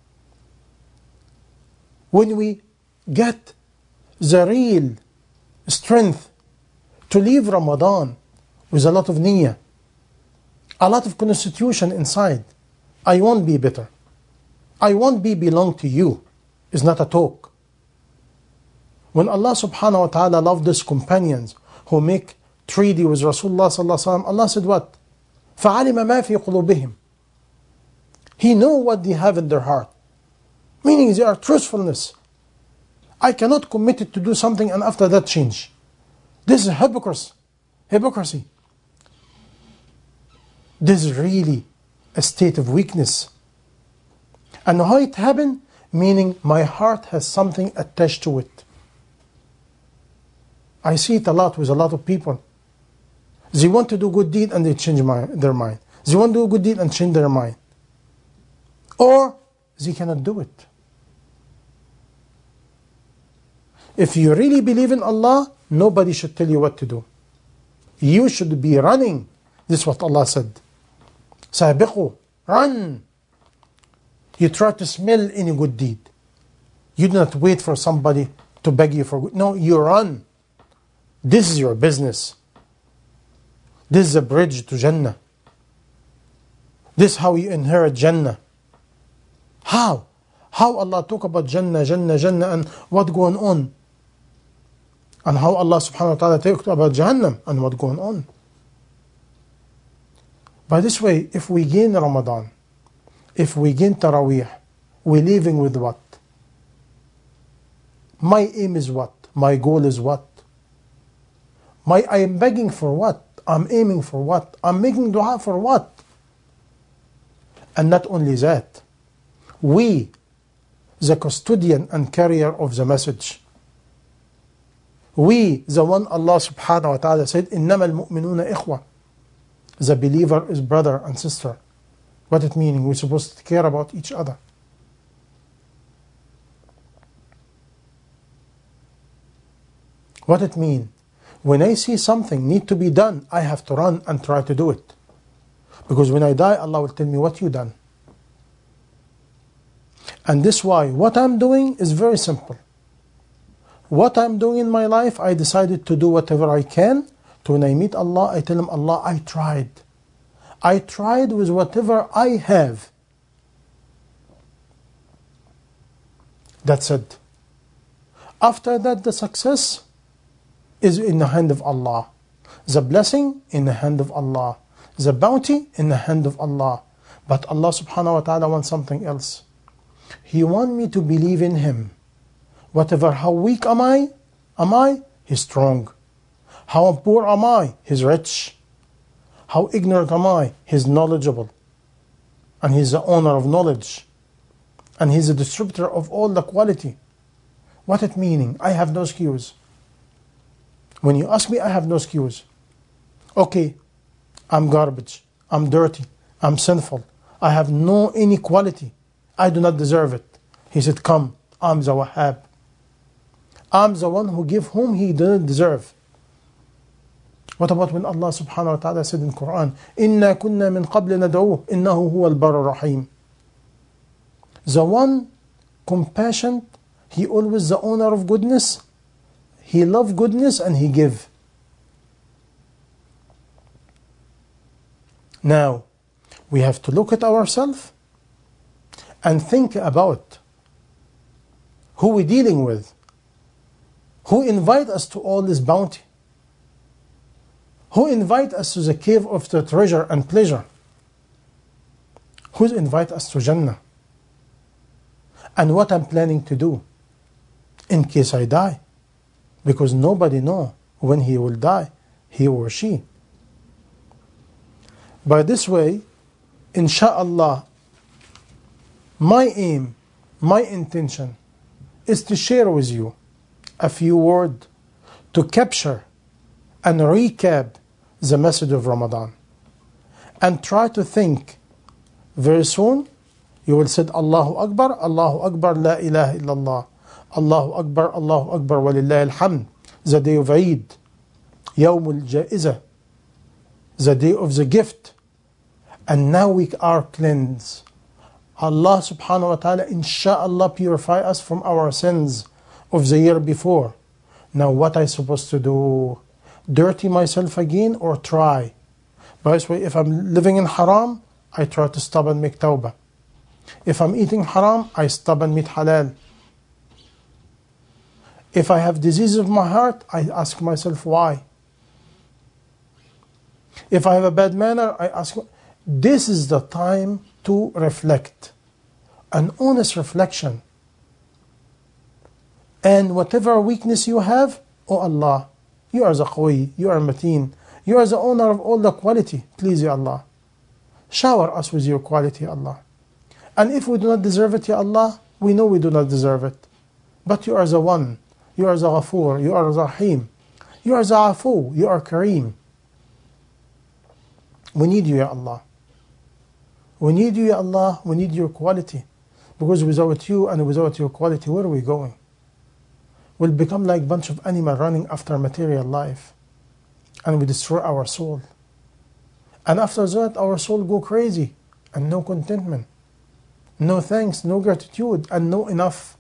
when we get the real strength to leave Ramadan with a lot of niyyah, a lot of constitution inside. I won't be better. I won't be belong to you. It's not a talk. When Allah subhanahu wa ta'ala loved His companions who make treaty with Rasulullah sallallahu alaihi wasallam, Allah said what? فَعَلِمَ مَا فِي قُلُوبِهِمْ. He knew what they have in their heart. Meaning they are truthfulness. I cannot commit it to do something and after that change. This is hypocrisy. Hypocrisy. This is really a state of weakness. And how it happened? Meaning my heart has something attached to it. I see it a lot with a lot of people. They want to do good deed and they change my, their mind. They want to do good deed and change their mind. Or they cannot do it. If you really believe in Allah, nobody should tell you what to do. You should be running. This is what Allah said. Sabiqu, run. You try to smell any good deed. You do not wait for somebody to beg you for good. No, you run. This is your business. This is a bridge to Jannah. This is how you inherit Jannah. How? How Allah talk about Jannah, Jannah, Jannah and what going on? And how Allah subhanahu wa ta'ala talked about Jahannam and what going on? By this way, if we gain Ramadan, if we gain Taraweeh, we're leaving with what? My aim is what? My goal is what? My, I am begging for what? I'm aiming for what? I'm making dua for what? And not only that, we, the custodian and carrier of the message, we, the one Allah subhanahu wa ta'ala said, إِنَّمَا الْمُؤْمِنُونَ إِخْوَةً. The believer is brother and sister. What it meaning? We're supposed to care about each other. What it mean? When I see something need to be done, I have to run and try to do it. Because when I die, Allah will tell me what you done. And this why what I'm doing is very simple. What I'm doing in my life, I decided to do whatever I can. To when I meet Allah, I tell Him, Allah, I tried. I tried with whatever I have. That's it. After that, the success is in the hand of Allah. The blessing in the hand of Allah. The bounty in the hand of Allah. But Allah subhanahu wa ta'ala wants something else. He wants me to believe in Him. Whatever, how weak am I? Am I? He's strong. How poor am I? He's rich. How ignorant am I? He's knowledgeable. And He's the owner of knowledge. And He's the distributor of all the quality. What it meaning? I have no excuse. When you ask me, I have no excuse. Okay, I'm garbage. I'm dirty. I'm sinful. I have no any quality. I do not deserve it. He said, come, I'm the Wahhab. I'm the one who give whom he didn't deserve. What about when Allah subhanahu wa ta'ala said in Quran, إِنَّا كُنَّا مِن قَبْلِ نَدْعُوهُ إِنَّهُ هُوَ الْبَرُّ الرَّحِيمُ. The one compassionate, He always the owner of goodness. He love goodness and He give. Now, we have to look at ourselves and think about who we're dealing with. Who invite us to all this bounty? Who invite us to the cave of the treasure and pleasure? Who invite us to Jannah? And what I'm planning to do in case I die? Because nobody knows when he will die, he or she. By this way, insha'Allah, my aim, my intention is to share with you a few words to capture and recap the message of Ramadan. And try to think, very soon, you will say, Allahu Akbar, Allahu Akbar, La ilaha illallah. Allahu Akbar, Allahu Akbar, walillahi alhamd. The day of Eid, Yawm al-Ja'iza, the day of the gift, and now we are cleansed. Allah subhanahu wa ta'ala insha'Allah purify us from our sins of the year before. Now what I supposed to do? Dirty myself again or try? By the way, if I'm living in haram, I try to stop and make tawbah. If I'm eating haram, I stop and meet halal. If I have disease of my heart, I ask myself why. If I have a bad manner, I ask. This is the time to reflect. An honest reflection. And whatever weakness you have, oh Allah, you are the Qawi, you are Mateen, you are the owner of all the quality. Please, Ya Allah, shower us with your quality, Allah. And if we do not deserve it, Ya Allah, we know we do not deserve it. But you are the one, you are the Ghafoor, you are the Rahim, you are the Afu, you are Kareem. We need you, Ya Allah. We need you, Ya Allah, we need your quality. Because without you and without your quality, where are we going? We'll become like a bunch of animals running after material life. And we destroy our soul. And after that, our soul go crazy. And no contentment. No thanks, no gratitude, and no enough.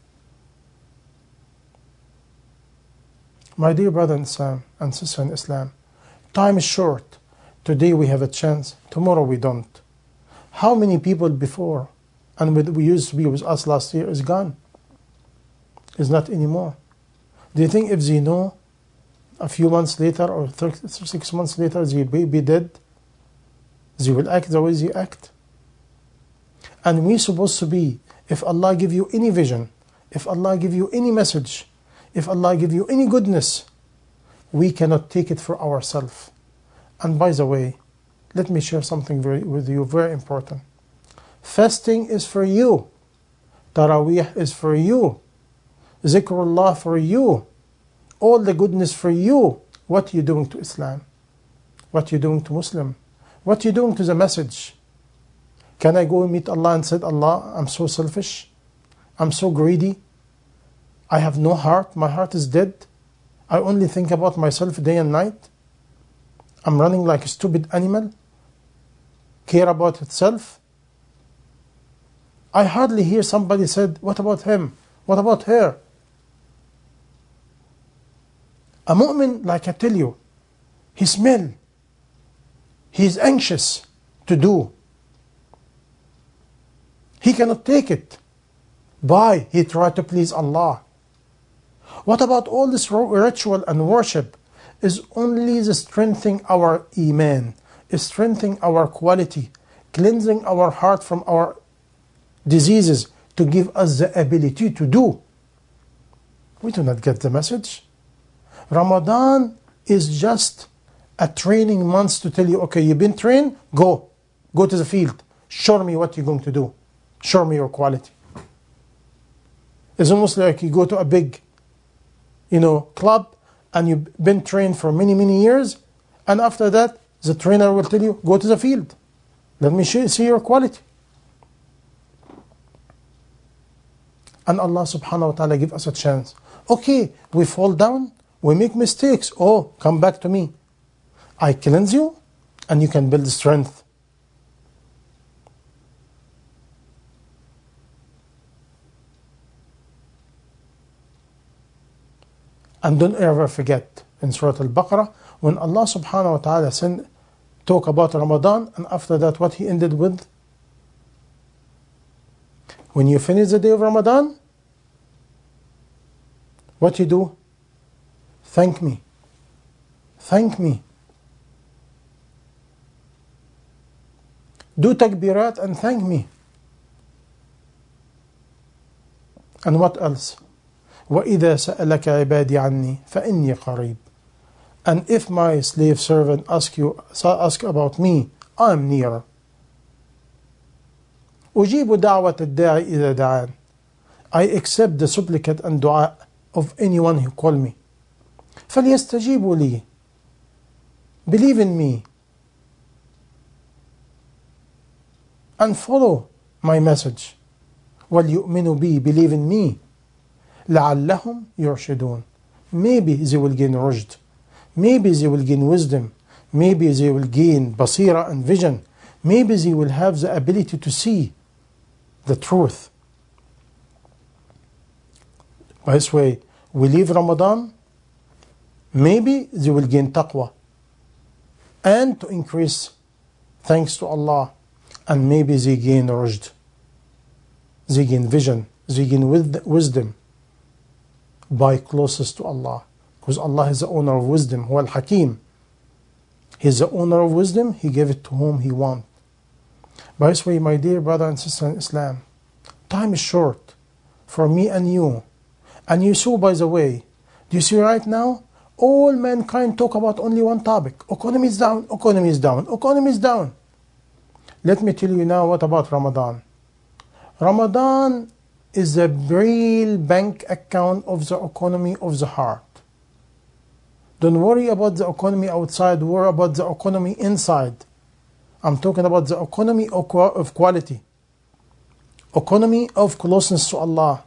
My dear brother and son and sister in Islam, time is short. Today we have a chance, tomorrow we don't. How many people before and with, we used to be with us last year is gone? Is not anymore. Do you think if they know a few months later or six months later they will be dead, they will act the way they act? And we supposed to be, if Allah give you any vision, if Allah give you any message, if Allah give you any goodness, we cannot take it for ourselves. And by the way, let me share something very, with you very important. Fasting is for you. Taraweeh is for you. Zikrullah for you. All the goodness for you. What are you doing to Islam? What are you doing to Muslim? What are you doing to the message? Can I go and meet Allah and say, Allah, I'm so selfish. I'm so greedy. I have no heart. My heart is dead. I only think about myself day and night. I'm running like a stupid animal. Care about itself. I hardly hear somebody said, what about him? What about her? A mu'min, like I tell you, he smell. He is anxious to do. He cannot take it. Why? He tried to please Allah. What about all this ritual and worship? Is only the strengthening our iman, is strengthening our quality, cleansing our heart from our diseases to give us the ability to do. We do not get the message. Ramadan is just a training month to tell you, okay, you've been trained, go. Go to the field. Show me what you're going to do. Show me your quality. It's almost like you go to a big, you know, club and you've been trained for many, many years, and after that, the trainer will tell you, go to the field. Let me see your quality. And Allah subhanahu wa ta'ala give us a chance. Okay, we fall down, we make mistakes. Oh, come back to me. I cleanse you, and you can build strength. And don't ever forget, in Surah Al-Baqarah, when Allah subhanahu wa ta'ala send, talk about Ramadan, and after that what He ended with? When you finish the day of Ramadan, what you do? Thank me. Thank me. Do takbirat and thank me. And what else? وَإِذَا سَأَلَكَ عِبَادِي عَنِّي فَإِنِّي قَرِيبٌ. And if my slave servant ask you ask about me, I am near. أُجِيبُ دَعْوَةَ الدَّاعِ إِذَا دَعَانِ. I accept the supplicant and dua of anyone who call me. فَلْيَسْتَجِيبُوا لِي. Believe in me and follow my message. وَلْيُؤْمِنُوا بِي. Believe in me. لَعَلَّهُمْ يُرْشِدُونَ. Maybe they will gain rushd. Maybe they will gain wisdom. Maybe they will gain basira and vision. Maybe they will have the ability to see the truth. By this way, we leave Ramadan, maybe they will gain taqwa and to increase thanks to Allah, and maybe they gain rushd, they gain vision, they gain wisdom by closest to Allah, because Allah is the owner of wisdom, Huwa al-Hakim. He is the owner of wisdom, He gave it to whom He wants. By this way, my dear brother and sister in Islam, time is short for me and you. And you saw, by the way, do you see right now, all mankind talk about only one topic. Economy is down, economy is down, economy is down. Let me tell you now what about Ramadan. Ramadan is the real bank account of the economy of the heart. Don't worry about the economy outside, worry about the economy inside. I'm talking about the economy of quality, economy of closeness to Allah.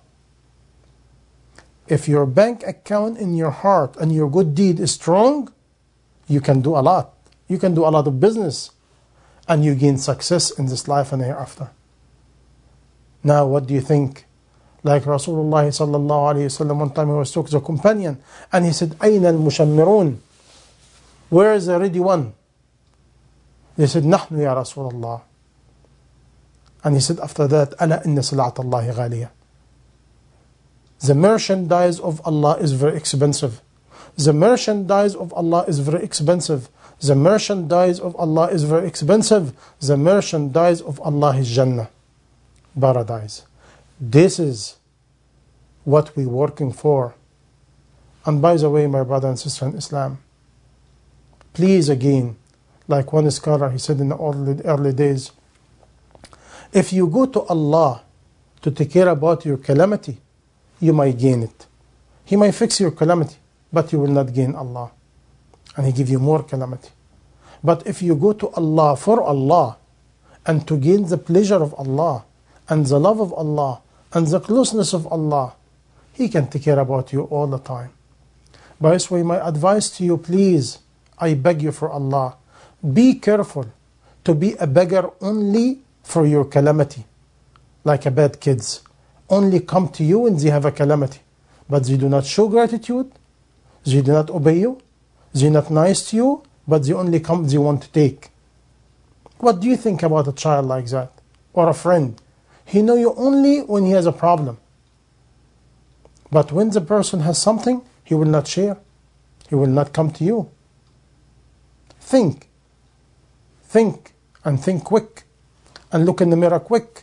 If your bank account in your heart and your good deed is strong, you can do a lot. You can do a lot of business and you gain success in this life and hereafter. Now, what do you think? Like Rasulullah sallallahu alayhi wa sallam, one time he was talking to a companion and he said, أَيْنَ الْمُشَمِّرُونَ? Where is the ready one? They said, نَحْنُ يَا رَسُولَ اللَّهِ. And he said after that, أَلَا إِنَّ سِلَعَةَ اللَّهِ غَالِيَةٌ. The merchandise of Allah is very expensive. The merchandise of Allah is very expensive. The merchandise of Allah is very expensive. The merchandise of Allah is Jannah, paradise. This is what we're working for. And by the way, my brother and sister in Islam, please again, like one scholar, he said in the early, early days, if you go to Allah to take care about your calamity, you might gain it. He might fix your calamity, but you will not gain Allah. And He give you more calamity. But if you go to Allah for Allah, and to gain the pleasure of Allah, and the love of Allah, and the closeness of Allah, He can take care about you all the time. By this way, my advice to you, please, I beg you for Allah, be careful to be a beggar only for your calamity, like a bad kids. Only come to you when they have a calamity, but they do not show gratitude, they do not obey you, they are not nice to you, but they only come, they want to take. What do you think about a child like that? Or a friend? He knows you only when he has a problem. But when the person has something, he will not share. He will not come to you. Think. Think and think quick. And look in the mirror quick.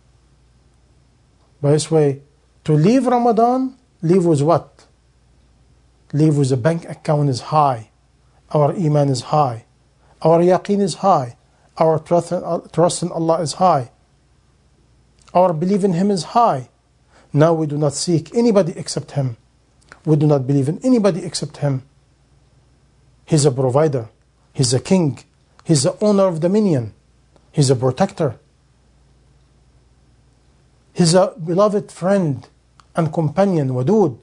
By this way, to leave Ramadan, leave with what? Leave with the bank account is high. Our iman is high. Our yaqeen is high. Our trust in, trust in Allah is high. Our belief in Him is high. Now we do not seek anybody except Him. We do not believe in anybody except Him. He's a provider. He's a king. He's the owner of dominion. He's a protector. He's a beloved friend and companion, Wadud.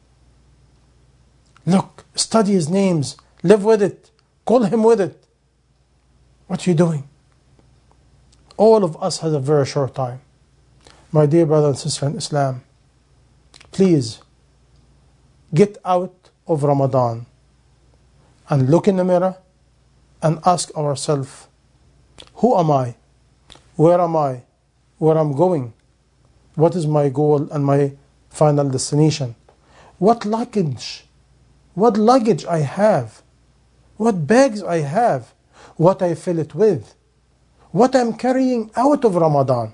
Look, study His names, live with it, call Him with it. What are you doing? All of us has a very short time. My dear brother and sister in Islam, please get out of Ramadan and look in the mirror and ask ourselves, who am I? Where am I? Where I'm going? What is my goal and my final destination? What luggage? What luggage I have? What bags I have? What I fill it with? What I'm carrying out of Ramadan?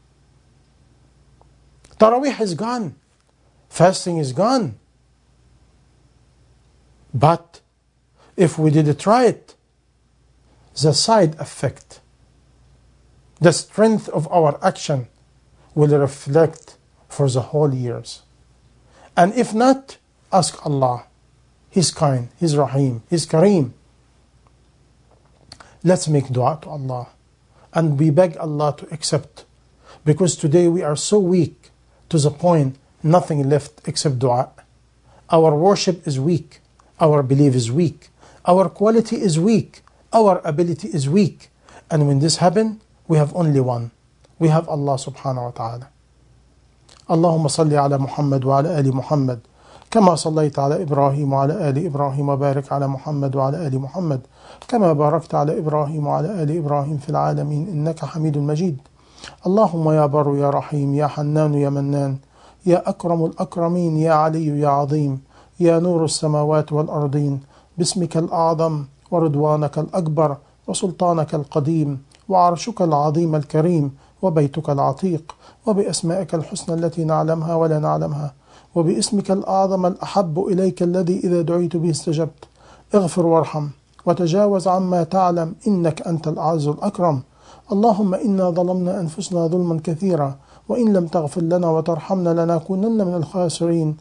Taraweeh is gone. Fasting is gone. But if we did it right, the side effect, the strength of our action will reflect for the whole years. And if not, ask Allah. He's kind, He's Rahim, He's Kareem. Let's make dua to Allah. And we beg Allah to accept. Because today we are so weak to the point nothing left except dua. Our worship is weak. Our belief is weak. Our quality is weak. Our ability is weak. And when this happens, we have only one. We have Allah subhanahu wa ta'ala. اللهم صل على محمد وعلى آل محمد كما صليت على إبراهيم وعلى آل إبراهيم وبارك على محمد وعلى آل محمد كما باركت على إبراهيم وعلى آل إبراهيم في العالمين إنك حميد مجيد. اللهم يا بر يا رحيم يا حنان يا منان يا أكرم الأكرمين يا علي يا عظيم يا نور السماوات والأرضين، باسمك الأعظم ورضوانك الأكبر وسلطانك القديم وعرشك العظيم الكريم وبيتك العتيق وبأسمائك الحسنى التي نعلمها ولا نعلمها وباسمك الأعظم الأحب إليك الذي إذا دعيت به استجبت، اغفر وارحم وتجاوز عما تعلم إنك أنت الأعز الأكرم. اللهم إنا ظلمنا أنفسنا ظلما كثيرا وإن لم تغفر لنا وترحمنا لنكونن من الخاسرين.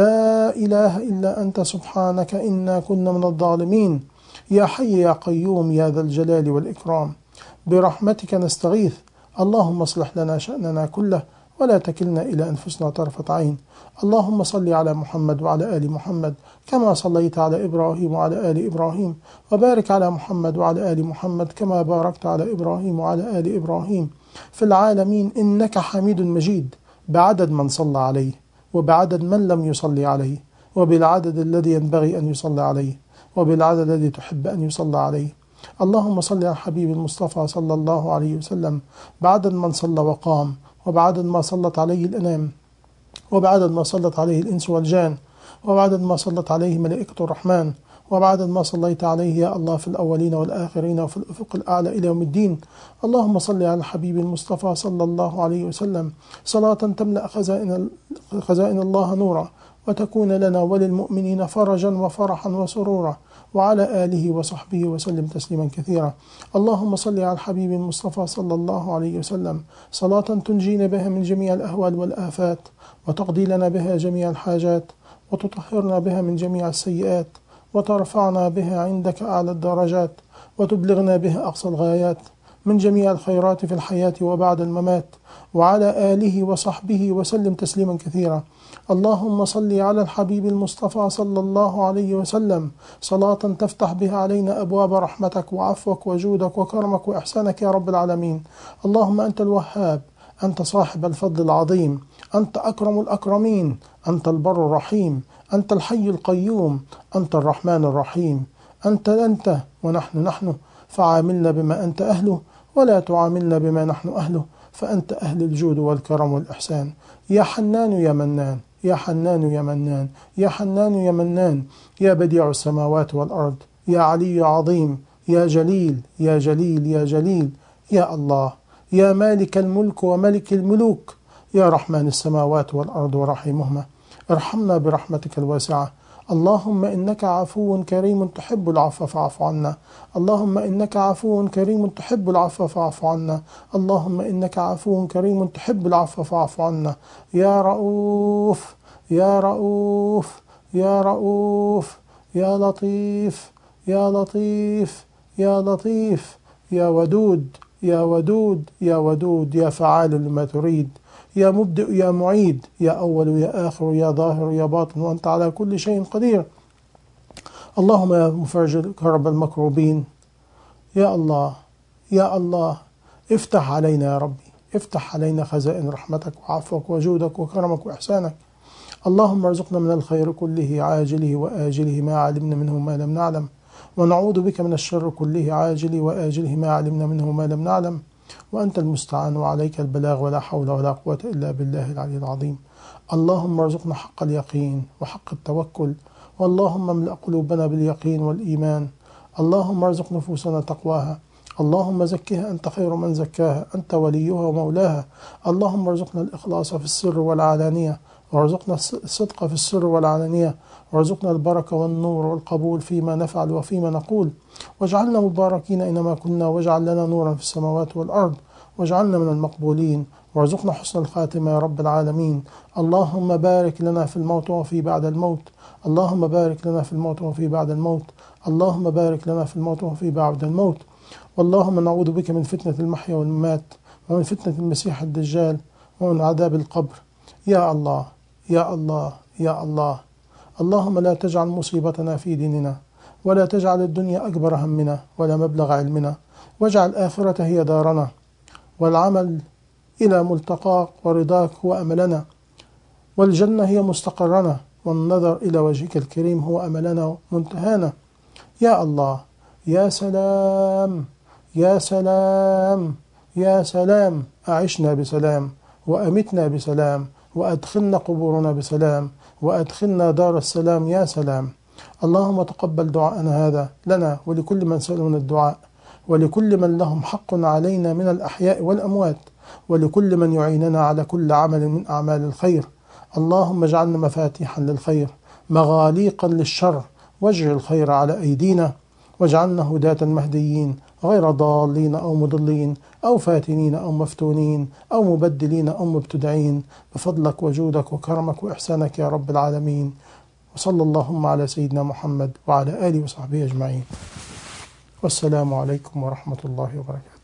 لا إله إلا أنت سبحانك إنا كنا من الظالمين. يا حي يا قيوم يا ذا الجلال والإكرام، برحمتك نستغيث. اللهم اصلح لنا شأننا كله ولا تكلنا إلى أنفسنا طرفة عين. اللهم صل على محمد وعلى آل محمد كما صليت على إبراهيم وعلى آل إبراهيم وبارك على محمد وعلى آل محمد كما باركت على إبراهيم وعلى آل إبراهيم في العالمين إنك حميد مجيد، بعدد من صلى عليه وبعدد من لم يصلي عليه وبالعدد الذي ينبغي أن يصلى عليه وبالعدد الذي تحب أن يصلى عليه. اللهم صل على حبيب المصطفى صلى الله عليه وسلم بعدد من صلى وقام وبعدد ما صلت عليه الأنام وبعدد ما صلت عليه الإنس والجان وبعدد ما صلت عليه ملائكة الرحمن وبعدد ما صليت عليه يا الله في الأولين والآخرين وفي الأفق الأعلى إلى يوم الدين. اللهم صل على الحبيب المصطفى صلى الله عليه وسلم صلاة تملأ خزائن, خزائن الله نورا وتكون لنا وللمؤمنين فرجا وفرحا وسرورا، وعلى آله وصحبه وسلم تسليما كثيرا. اللهم صل على الحبيب المصطفى صلى الله عليه وسلم صلاة تنجينا بها من جميع الأهوال والآفات وتقضي لنا بها جميع الحاجات وتطهرنا بها من جميع السيئات وترفعنا بها عندك أعلى الدرجات وتبلغنا بها أقصى الغايات من جميع الخيرات في الحياة وبعد الممات، وعلى آله وصحبه وسلم تسليما كثيرا. اللهم صل على الحبيب المصطفى صلى الله عليه وسلم صلاة تفتح بها علينا أبواب رحمتك وعفوك وجودك وكرمك وإحسانك يا رب العالمين. اللهم أنت الوهاب، أنت صاحب الفضل العظيم، أنت أكرم الأكرمين، أنت البر الرحيم، أنت الحي القيوم، أنت الرحمن الرحيم. أنت أنت ونحن نحن، فعاملنا بما أنت أهله ولا تعاملنا بما نحن أهله، فأنت أهل الجود والكرم والإحسان. يا حنان يا منان، يا حنان يا منان، يا حنان يا منان، يا بديع السماوات والأرض، يا علي عظيم، يا جليل يا جليل يا جليل، يا الله، يا مالك الملك وملك الملوك، يا رحمن السماوات والأرض ورحيمهما، ارحمنا برحمتك الواسعة. اللهم إنك عفو كريم تحب العفو فاعف عنا. اللهم إنك عفو كريم تحب العفو فاعف عنا. اللهم إنك عفو كريم تحب العفو فاعف عنا. يا رؤوف يا رؤوف يا رؤوف يا لطيف يا لطيف يا لطيف يا ودود يا ودود يا ودود، يا فعال لما تريد، يا مبدئ يا معيد، يا أول يا آخر يا ظاهر يا باطن، وأنت على كل شيء قدير. اللهم يا مفرج كرب المكروبين، يا الله يا الله افتح علينا يا ربي، افتح علينا خزائن رحمتك وعفوك وجودك وكرمك وإحسانك. اللهم ارزقنا من الخير كله عاجله وآجله ما علمنا منه ما لم نعلم، ونعوذ بك من الشر كله عاجله وآجله ما علمنا منه ما لم نعلم، وأنت المستعان وعليك البلاغ ولا حول ولا قوة إلا بالله العلي العظيم. اللهم ارزقنا حق اليقين وحق التوكل، واللهم املأ قلوبنا باليقين والإيمان. اللهم ارزق نفوسنا تقواها، اللهم زكها أنت خير من زكاها، أنت وليها ومولاها. اللهم ارزقنا الإخلاص في السر والعلانية، وارزقنا الصدق في السر والعلانية، وارزقنا البركة والنور والقبول فيما نفعل وفيما نقول، واجعلنا مباركين أينما كنا، واجعل لنا نورا في السماوات والأرض، واجعلنا من المقبولين، وارزقنا حسن الخاتمة يا رب العالمين. اللهم بارك لنا في الموت وفي بعد الموت، اللهم بارك لنا في الموت وفي بعد الموت، اللهم بارك لنا في الموت وفي بعد الموت. واللهم نعوذ بك من فتنة المحيا والممات، ومن فتنة المسيح الدجال، ومن عذاب القبر. يا الله يا الله يا الله. اللهم لا تجعل مصيبتنا في ديننا، ولا تجعل الدنيا أكبر همنا ولا مبلغ علمنا، واجعل الآخرة هي دارنا، والعمل إلى ملتقاك ورضاك هو أملنا، والجنة هي مستقرنا، والنظر إلى وجهك الكريم هو أملنا ومنتهانا. يا الله، يا سلام يا سلام يا سلام، أعشنا بسلام وأمتنا بسلام وأدخلنا قبورنا بسلام وأدخلنا دار السلام يا سلام. اللهم تقبل دعاءنا هذا لنا ولكل من سألنا الدعاء، ولكل من لهم حق علينا من الأحياء والأموات، ولكل من يعيننا على كل عمل من أعمال الخير. اللهم اجعلنا مفاتيحا للخير مغاليقا للشر، واجعل الخير على أيدينا، واجعلنا هداة مهديين غير ضالين أو مضلين أو فاتنين أو مفتونين أو مبدلين أو مبتدعين، بفضلك وجودك وكرمك وإحسانك يا رب العالمين. وصلى اللهم على سيدنا محمد وعلى آله وصحبه أجمعين، والسلام عليكم ورحمة الله وبركاته.